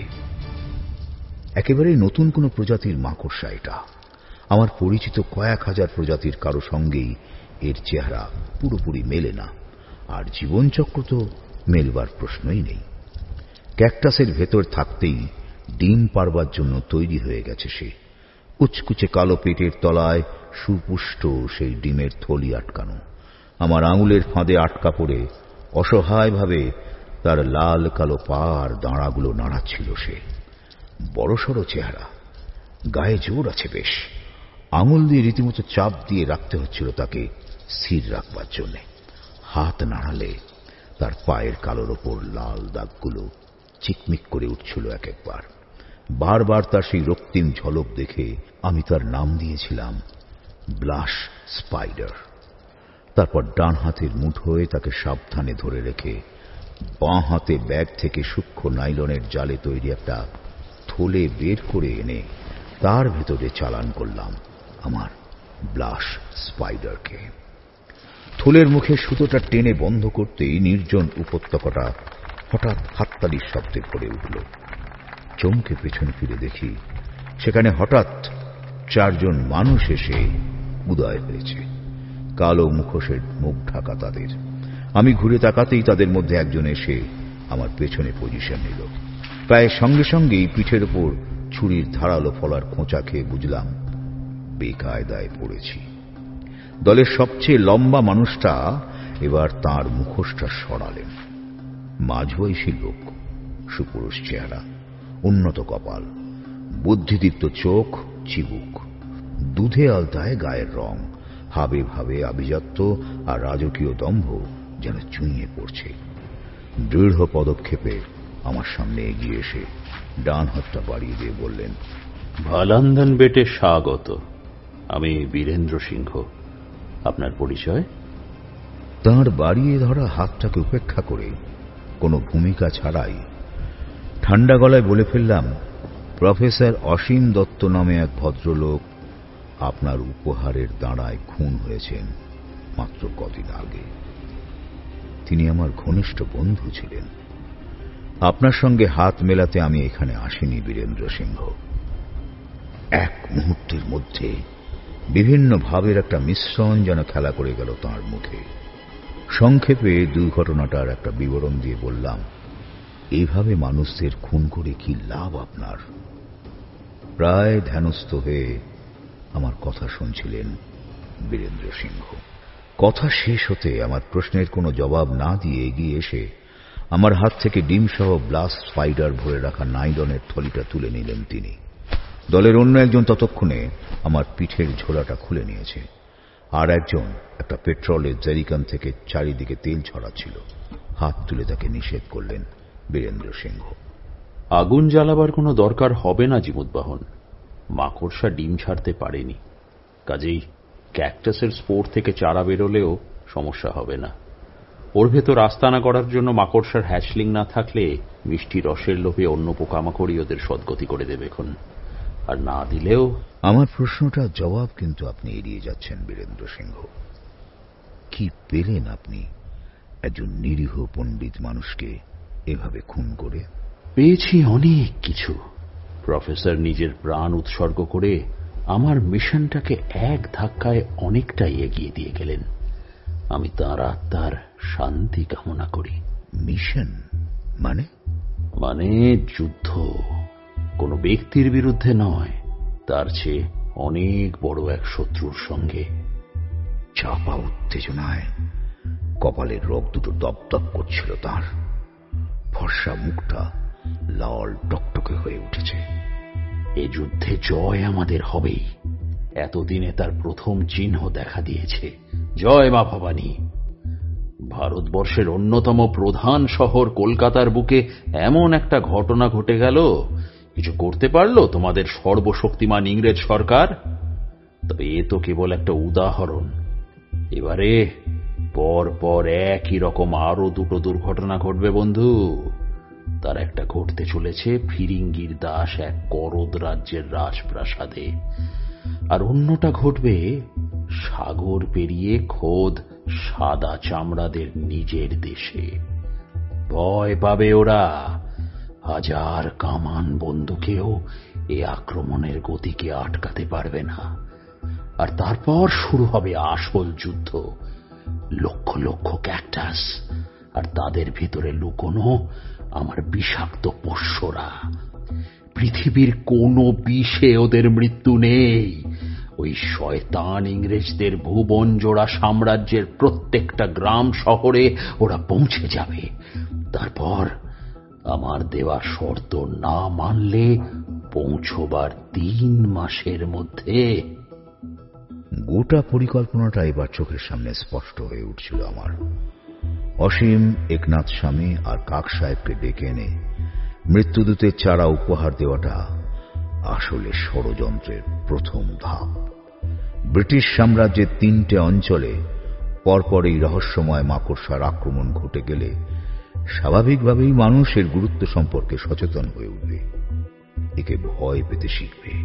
একেবারেই নতুন কোন প্রজাতির মাকড়সা এটা। আমার পরিচিত কয়েক হাজার প্রজাতির কারো সঙ্গেই এর চেহারা পুরোপুরি মেলে না, আর জীবনচক্র তো মেলবার প্রশ্নই নেই। ক্যাকটাসের ভেতর থাকতেই ডিম পারবার জন্য তৈরি হয়ে গেছে সে। কুচকুচে কালো পেটের তলায় সুপুষ্ট সেই ডিমের থলি আটকানো। আমার আঙুলের ফাঁদে আটকা পড়ে অসহায়ভাবে তার লাল কালো পা আর দাঁড়াগুলো নাড়াচ্ছিল সে। বড়সড় চেহারা, গায়ে জোর আছে বেশ। আঙুল দিয়ে রীতিমতো চাপ দিয়ে রাখতে হচ্ছিল তাকে স্থির রাখবার জন্য। হাত নাড়ালে তার পায়ের কালোর ওপর লাল দাগগুলো চিকমিক করে উঠছিল এক একবার। বারবার তার সেই রক্তিম ঝলক দেখে আমি তার নাম দিয়েছিলাম ব্লাশ স্পাইডার। তারপর ডান হাতের মুঠোয় তাকে সাবধানে ধরে রেখে বাঁ হাতে ব্যাগ থেকে সূক্ষ্ম নাইলনের জালে তৈরি একটা থলে বের করে এনে তার ভেতরে চালান করলাম আমার ব্লাশ স্পাইডারকে। থলের মুখে সুতোটা টেনে বন্ধ করতেই নির্জন উপত্যকাটা হঠাৎ হাততালির শব্দে ভরে উঠল। চমকে পেছনে ফিরে দেখি সেখানে হঠাৎ চারজন মানুষ এসে উদয় হয়েছে। কালো মুখোশের মুখ ঢাকা তাদের। আমি ঘুরে তাকাতেই তাদের মধ্যে একজন এসে আমার পেছনে পজিশন নিল। প্রায় সঙ্গে সঙ্গেই পিঠের উপর ছুরির ধারালো ফলার খোঁচা খেয়ে বুঝলাম বেকায়দায় পড়েছি। দলের সবচেয়ে লম্বা মানুষটা এবার তার মুখোশটা সরালেন। মাঝবয়সী লোক, সুপুরুষ চেহারা, উন্নত কপাল, বুদ্ধিদীপ্ত চোখ, চিবুক, দুধে আলতায় গায়ের রং, হাবে ভাবে আভিজাত্য আর রাজকীয় দম্ভ যেন চুইয়ে পড়ছে। দৃঢ় পদক্ষেপে আমার সামনে এগিয়ে এসে ডান হাতটা বাড়িয়ে দিয়ে বললেন, ভালান্দন বেটে স্বাগত। আমি বীরেন্দ্র সিংহ। আপনার পরিচয়? তাঁর বাড়িয়ে ধরা হাতটাকে উপেক্ষা করে কোনো ভূমিকা ছাড়াই ঠান্ডা গলায় বলে ফেললাম, প্রফেসর অসীম দত্ত নামে এক ভদ্রলোক আপনার উপহারের দাঁড়ায় খুন হয়েছেন মাত্র কদিন আগে। তিনি আমার ঘনিষ্ঠ বন্ধু ছিলেন। আপনার সঙ্গে হাত মেলাতে আমি এখানে আসিনি বীরেন্দ্র সিংহ। এক মুহূর্তের মধ্যে বিভিন্ন ভাবের একটা মিশ্রণ যেন খেলা করে গেল তাঁর মুখে। সংক্ষেপে দুর্ঘটনাটার একটা বিবরণ দিয়ে বললাম, এইভাবে মানুষদের খুন করে কি লাভ আপনার? প্রায় ধ্যানস্থ হয়ে আমার কথা শুনছিলেন বীরেন্দ্র সিংহ। কথা শেষ হতে আমার প্রশ্নের কোনো জবাব না দিয়ে এগিয়ে এসে আমার হাত থেকে ডিমসহ ব্লাস্ট স্পাইডার ভরে রাখা নাইলনের থলিটা তুলে নিলেন তিনি। দলের অন্য একজন ততক্ষণে আমার পিঠের ঝোলাটা খুলে নিয়েছে, আর একজন একটা পেট্রোলের জারিকান থেকে চারিদিকে তেল ছড়াচ্ছিল। হাত তুলে তাকে নিষেধ করলেন বীরেন্দ্র সিংহ। আগুন জ্বালাবার কোনো দরকার হবে না জীমুতবাহন। মাকড়সা ডিম ছাড়তে পারেনি, কাজেই ক্যাকটাসের স্পোর থেকে চারা বেরোলেও সমস্যা হবে না। ওর ভেতর আস্তানা করার জন্য মাকড়সার হ্যাচলিং না থাকলে মিষ্টি রসের লোভে অন্য পোকামাকড়ই ওদের সদ্গতি করে দেবেখন, আর না দিলেও। আমার প্রশ্নটার জবাব কিন্তু আপনি এড়িয়ে যাচ্ছেন বীরেন্দ্র সিংহ। কি পেলেন আপনি একজন নিরীহ পণ্ডিত মানুষকে এভাবে খুন করে? পেয়েছি অনেক কিছু। প্রফেসর নিজের প্রাণ উৎসর্গ করে আমার মিশনটাকে এক ধাক্কায় অনেকটাই এগিয়ে দিয়ে গেলেন। আমি তাঁর আত্মার শান্তি কামনা করি। মিশন মানে? মানে যুদ্ধ। কোনো ব্যক্তির বিরুদ্ধে নয়, তার চেয়ে অনেক বড় এক শত্রুর সঙ্গে। চাপা উত্তেজনায় কপালের রোগ দুটো দপদপ করছিল তার। ফর্সা মুখটা লাল টকটকে হয়ে উঠেছে। এ যুদ্ধে জয় আমাদের হবেই। এতদিনে তার প্রথম চিহ্ন দেখা দিয়েছে। জয় মা ভবানী। ভারতবর্ষের অন্যতম প্রধান শহর কলকাতার বুকে এমন একটা ঘটনা ঘটে গেল, কিছু করতে পারল তোমাদের সর্বশক্তিমান ইংরেজ সরকার? তবে এ তো কেবল একটা উদাহরণ। এবারে পর পর একই রকম আরো দুটো দুর্ঘটনা ঘটবে বন্ধু। তার একটা ঘটতে চলেছে ফিরিঙ্গির দাস এক করদ রাজ্যের রাজপ্রাসাদে, আর অন্যটা ঘটবে সাগর পেরিয়ে খোদ সাদা চামড়াদের নিজের দেশে। ভয় পাবে ওরা। হাজার কামান বন্দুকেও এ আক্রমণের গতিকে আটকাতে পারবে না। আর তারপর শুরু হবে আসল যুদ্ধ। লক্ষ লক্ষ ক্যাকটাস, আর তাদের ভিতরে লুকোনো আমার বিষাক্ত পোষ্যরা। পৃথিবীর কোনো বিষে ওদের মৃত্যু নেই। ওই শয়তান ইংরেজদের ভুবন জোড়া সাম্রাজ্যের প্রত্যেকটা গ্রাম শহরে ওরা পৌঁছে যাবে। তারপর আমার দেওয়া শর্ত না মানলে পৌঁছবার তিন মাসের মধ্যে। গোটা পরিকল্পনাটা এবার চোখের সামনে স্পষ্ট হয়ে উঠছিল আমার। অসীম, একনাথ স্বামী আর কাক সাহেবকে ডেকে এনে মৃত্যুদূতের চারা উপহার দেওয়াটা আসলে ষড়যন্ত্রের প্রথম ধাপ। ব্রিটিশ সাম্রাজ্যের তিনটে অঞ্চলে পরপর এই রহস্যময় মাকড়সার আক্রমণ ঘটে গেলে স্বাভাবিকভাবেই মানুষের গুরুত্ব সম্পর্কে সচেতন হয়ে উঠবে, একে ভয় পেতে শিখবে।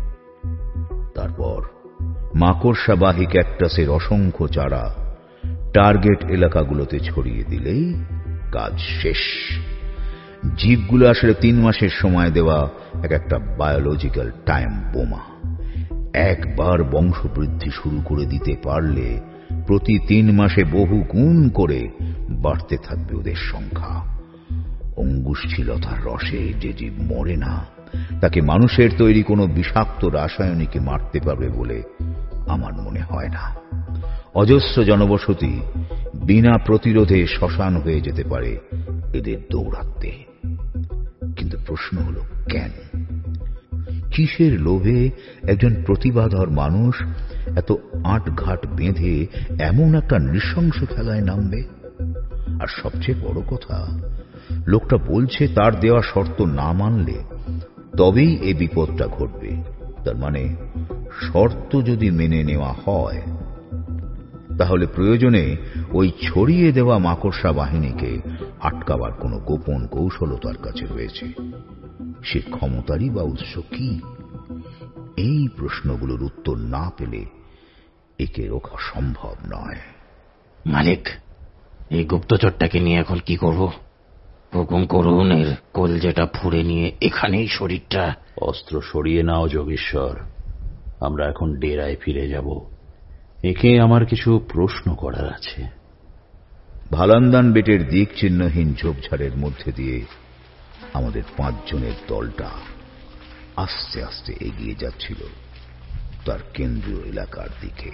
তারপর মাকড়সাবাহী ক্যাকটাসের অসংখ্য চারা টার্গেট এলাকাগুলোতে ছড়িয়ে দিলেই কাজ শেষ। জীবগুলো আসলে তিন মাসের সময় দেওয়া এক একটা বায়োলজিক্যাল টাইম বোমা। একবার বংশবৃদ্ধি শুরু করে দিতে পারলে প্রতি তিন মাসে বহু গুণ করে বাড়তে থাকবে ওদের সংখ্যা। অঙ্গুষ্ঠীলতার রসে যে জীব মরে না, তাকে মানুষের তৈরি কোনো বিষাক্ত রাসায়নিকে মারতে পারবে বলে আমার মনে হয় না। অজস্র জনবসতি বিনা প্রতিরোধে শ্মশান হয়ে যেতে পারে এদের দৌরাত্মে। কিন্তু প্রশ্ন হলো কেন? কিসের লোভে একজন প্রতিভাধর মানুষ এত আঁটঘাট বেঁধে এমন একটা নৃশংস খেলায় নামবে? আর সবচেয়ে বড় কথা, লোকটা বলছে তার দেওয়া শর্ত না মানলে তবেই এই বিপদটা ঘটবে। তার মানে শর্ত যদি মেনে নেওয়া হয়, তাহলে প্রয়োজনে ওই ছড়িয়ে দেওয়া মাকড়সা বাহিনীকে আটকাবার কোনো গোপন কৌশলও তার কাছে রয়েছে। সে ক্ষমতারই বা উৎস কি? এই প্রশ্নগুলোর উত্তর না পেলে একে রোখা সম্ভব নয়। মালিক, এই গুপ্তচরটাকে নিয়ে এখন কি করব? হুকুম করুন, এর কলজেটা ফুঁড়ে নিয়ে এখানেই শরীরটা। অস্ত্র সরিয়ে নাও যোগেশ্বর, আমরা এখন ডেরায় ফিরে যাব। একে আমার কিছু প্রশ্ন করার আছে। ভালান্দান বেটের দিক চিহ্নহীন ঝোপঝাড়ের মধ্যে দিয়ে আমাদের পাঁচজনের দলটা আস্তে আস্তে এগিয়ে যাচ্ছিল তার কেন্দ্রীয় এলাকার দিকে।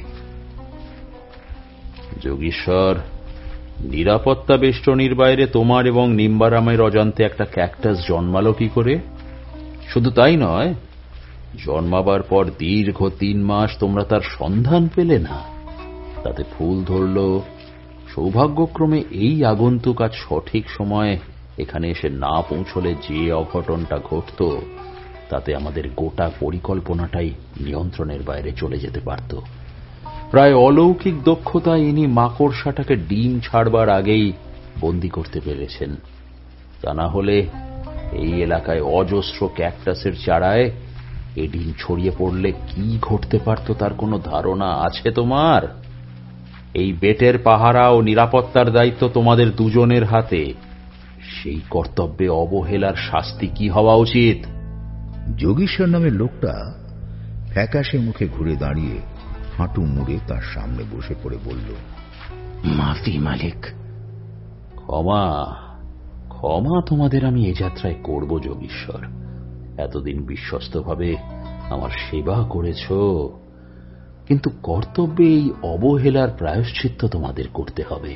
যোগেশ্বর, নিরাপত্তা বেষ্টনীর বাইরে তোমার এবং নিম্বারামের অজান্তে একটা ক্যাকটাস জন্মালো কি করে? শুধু তাই নয়, জন্মাবার পর দীর্ঘ তিন মাস তোমরা তার সন্ধান পেলে না। তাতে ফুল ধরল। সৌভাগ্যক্রমে এই আগন্তুক আজ সঠিক সময়ে এখানে এসে না পৌঁছলে যে অঘটনটা ঘটত, তাতে আমাদের গোটা পরিকল্পনাটাই নিয়ন্ত্রণের বাইরে চলে যেতে পারত। প্রায় অলৌকিক দক্ষতায় ইনি মাকড়সাটাকে ডিম ছাড়বার আগেই বন্দী করতে পেরেছেন। তা না হলে এই এলাকায় অজস্র ক্যাকটাসের চারায় এ ডিম ছড়িয়ে পড়লে কি ঘটতে পারত তার কোনো ধারণা আছে তোমার? এই বেটের পাহারা ও নিরাপত্তার দায়িত্ব তোমাদের দুজনের হাতে। সেই কর্তব্যে অবহেলার শাস্তি কি হওয়া উচিত? যোগীশ্বর নামের লোকটা ফ্যাকাশে মুখে ঘুরে দাঁড়িয়ে হাঁটু মুড়ে তার সামনে বসে পড়ে বলল, মাফি মালিক। ক্ষমা ক্ষমা তোমাদের আমি এ যাত্রায় করব যোগীশ্বর। এতদিন বিশ্বস্তভাবে আমার সেবা করেছ, কিন্তু কর্তব্যে এই অবহেলার প্রায়শ্চিত্ত তোমাদের করতে হবে।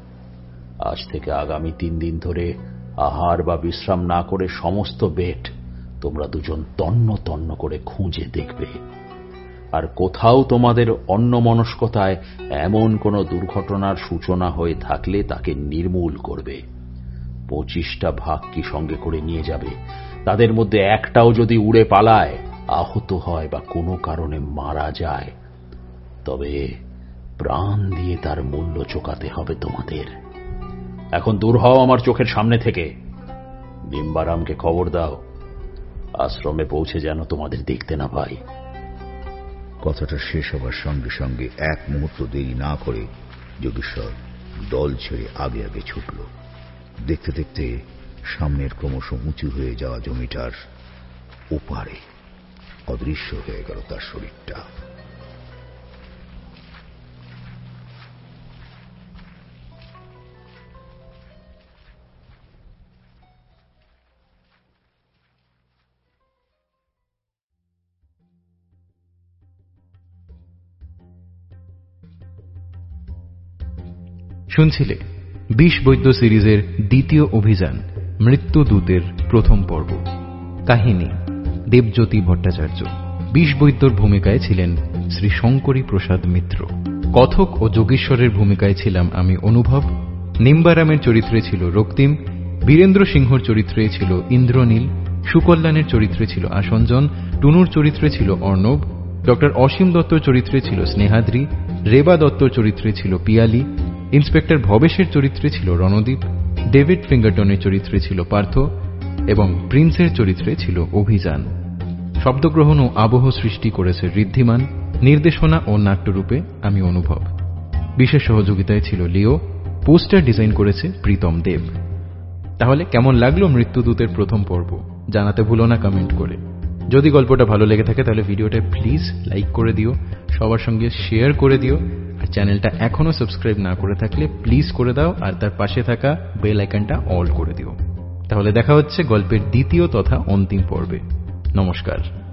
আজ থেকে আগামী তিন দিন ধরে আহার বা বিশ্রাম না করে সমস্ত বেট তোমরা দুজন তন্ন তন্ন করে খুঁজে দেখবে। আর কোথাও তোমাদের অন্যমনস্কতায় এমন কোন দুর্ঘটনার সূচনা হয়ে থাকলে তাকে নির্মূল করবে। পঁচিশটা ভাগকে সঙ্গে করে নিয়ে যাবে। তাদের মধ্যে একটাও যদি উড়ে পালায়, আহত হয় বা কোনো কারণে মারা যায়, তবে প্রাণ দিয়ে তার মূল্য চোকাতে হবে তোমাদের। এখন দূর হও আমার চোখের সামনে থেকে। নিম্বারামকে খবর দাও, আশ্রমে পৌঁছে যেন তোমাদের দেখতে না পাই। কথাটা শেষ হবার সঙ্গে সঙ্গে এক মুহূর্ত দেরি না করে যোগেশ্বর দল ছেড়ে আগে আগে ছুটল। দেখতে দেখতে সামনের ক্রমশ উঁচু হয়ে যাওয়া জমিটার ওপারে অদৃশ্য হয়ে গেল তার শরীরটা। শুনছিলে বিষ বৈদ্য সিরিজের দ্বিতীয় অভিযান মৃত্যুদূতের প্রথম পর্ব। কাহিনী দেবজ্যোতি ভট্টাচার্য। বিষ বৈদ্যর ভূমিকায় ছিলেন শ্রী শঙ্করী প্রসাদ মিত্র। কথক ও যোগেশ্বরের ভূমিকায় ছিলাম আমি অনুভব। নিম্বারামের চরিত্রে ছিল রক্তিম। বীরেন্দ্র সিংহর চরিত্রে ছিল ইন্দ্রনীল। সুকল্যাণের চরিত্রে ছিল আসঞ্জন। টুনুর চরিত্রে ছিল অর্ণব। ডক্টর অসীম দত্তর চরিত্রে ছিল স্নেহাদ্রি, রেবা দত্তর চরিত্রে ছিল পিয়ালি, ইন্সপেক্টর ভবেশের চরিত্রে ছিল রণদীপ, ডেভিড ফিঙ্গারটনের চরিত্রে ছিল পার্থ এবং প্রিন্সের চরিত্রে ছিল অভিযান। শব্দগ্রহণ ও আবহ সৃষ্টি করেছে ঋদ্ধিমান, নির্দেশনা ও নাট্যরূপে আমি অনুভব। বিশেষ সহযোগিতায় ছিল লিও, পোস্টার ডিজাইন করেছে প্রীতম দেব। তাহলে কেমন লাগলো মৃত্যুদূতের প্রথম পর্ব জানাতে ভুলো না কমেন্ট করে। যদি গল্পটা ভালো লেগে থাকে তাহলে ভিডিওটা প্লিজ লাইক করে দিও, সবার সঙ্গে শেয়ার করে দিও, আর চ্যানেলটা এখনো সাবস্ক্রাইব না করে থাকলে প্লিজ করে দাও, আর তার পাশে থাকা বেল আইকনটা অল করে দিও। তাহলে দেখা হচ্ছে গল্পের দ্বিতীয় তথা অন্তিম পর্বে। নমস্কার।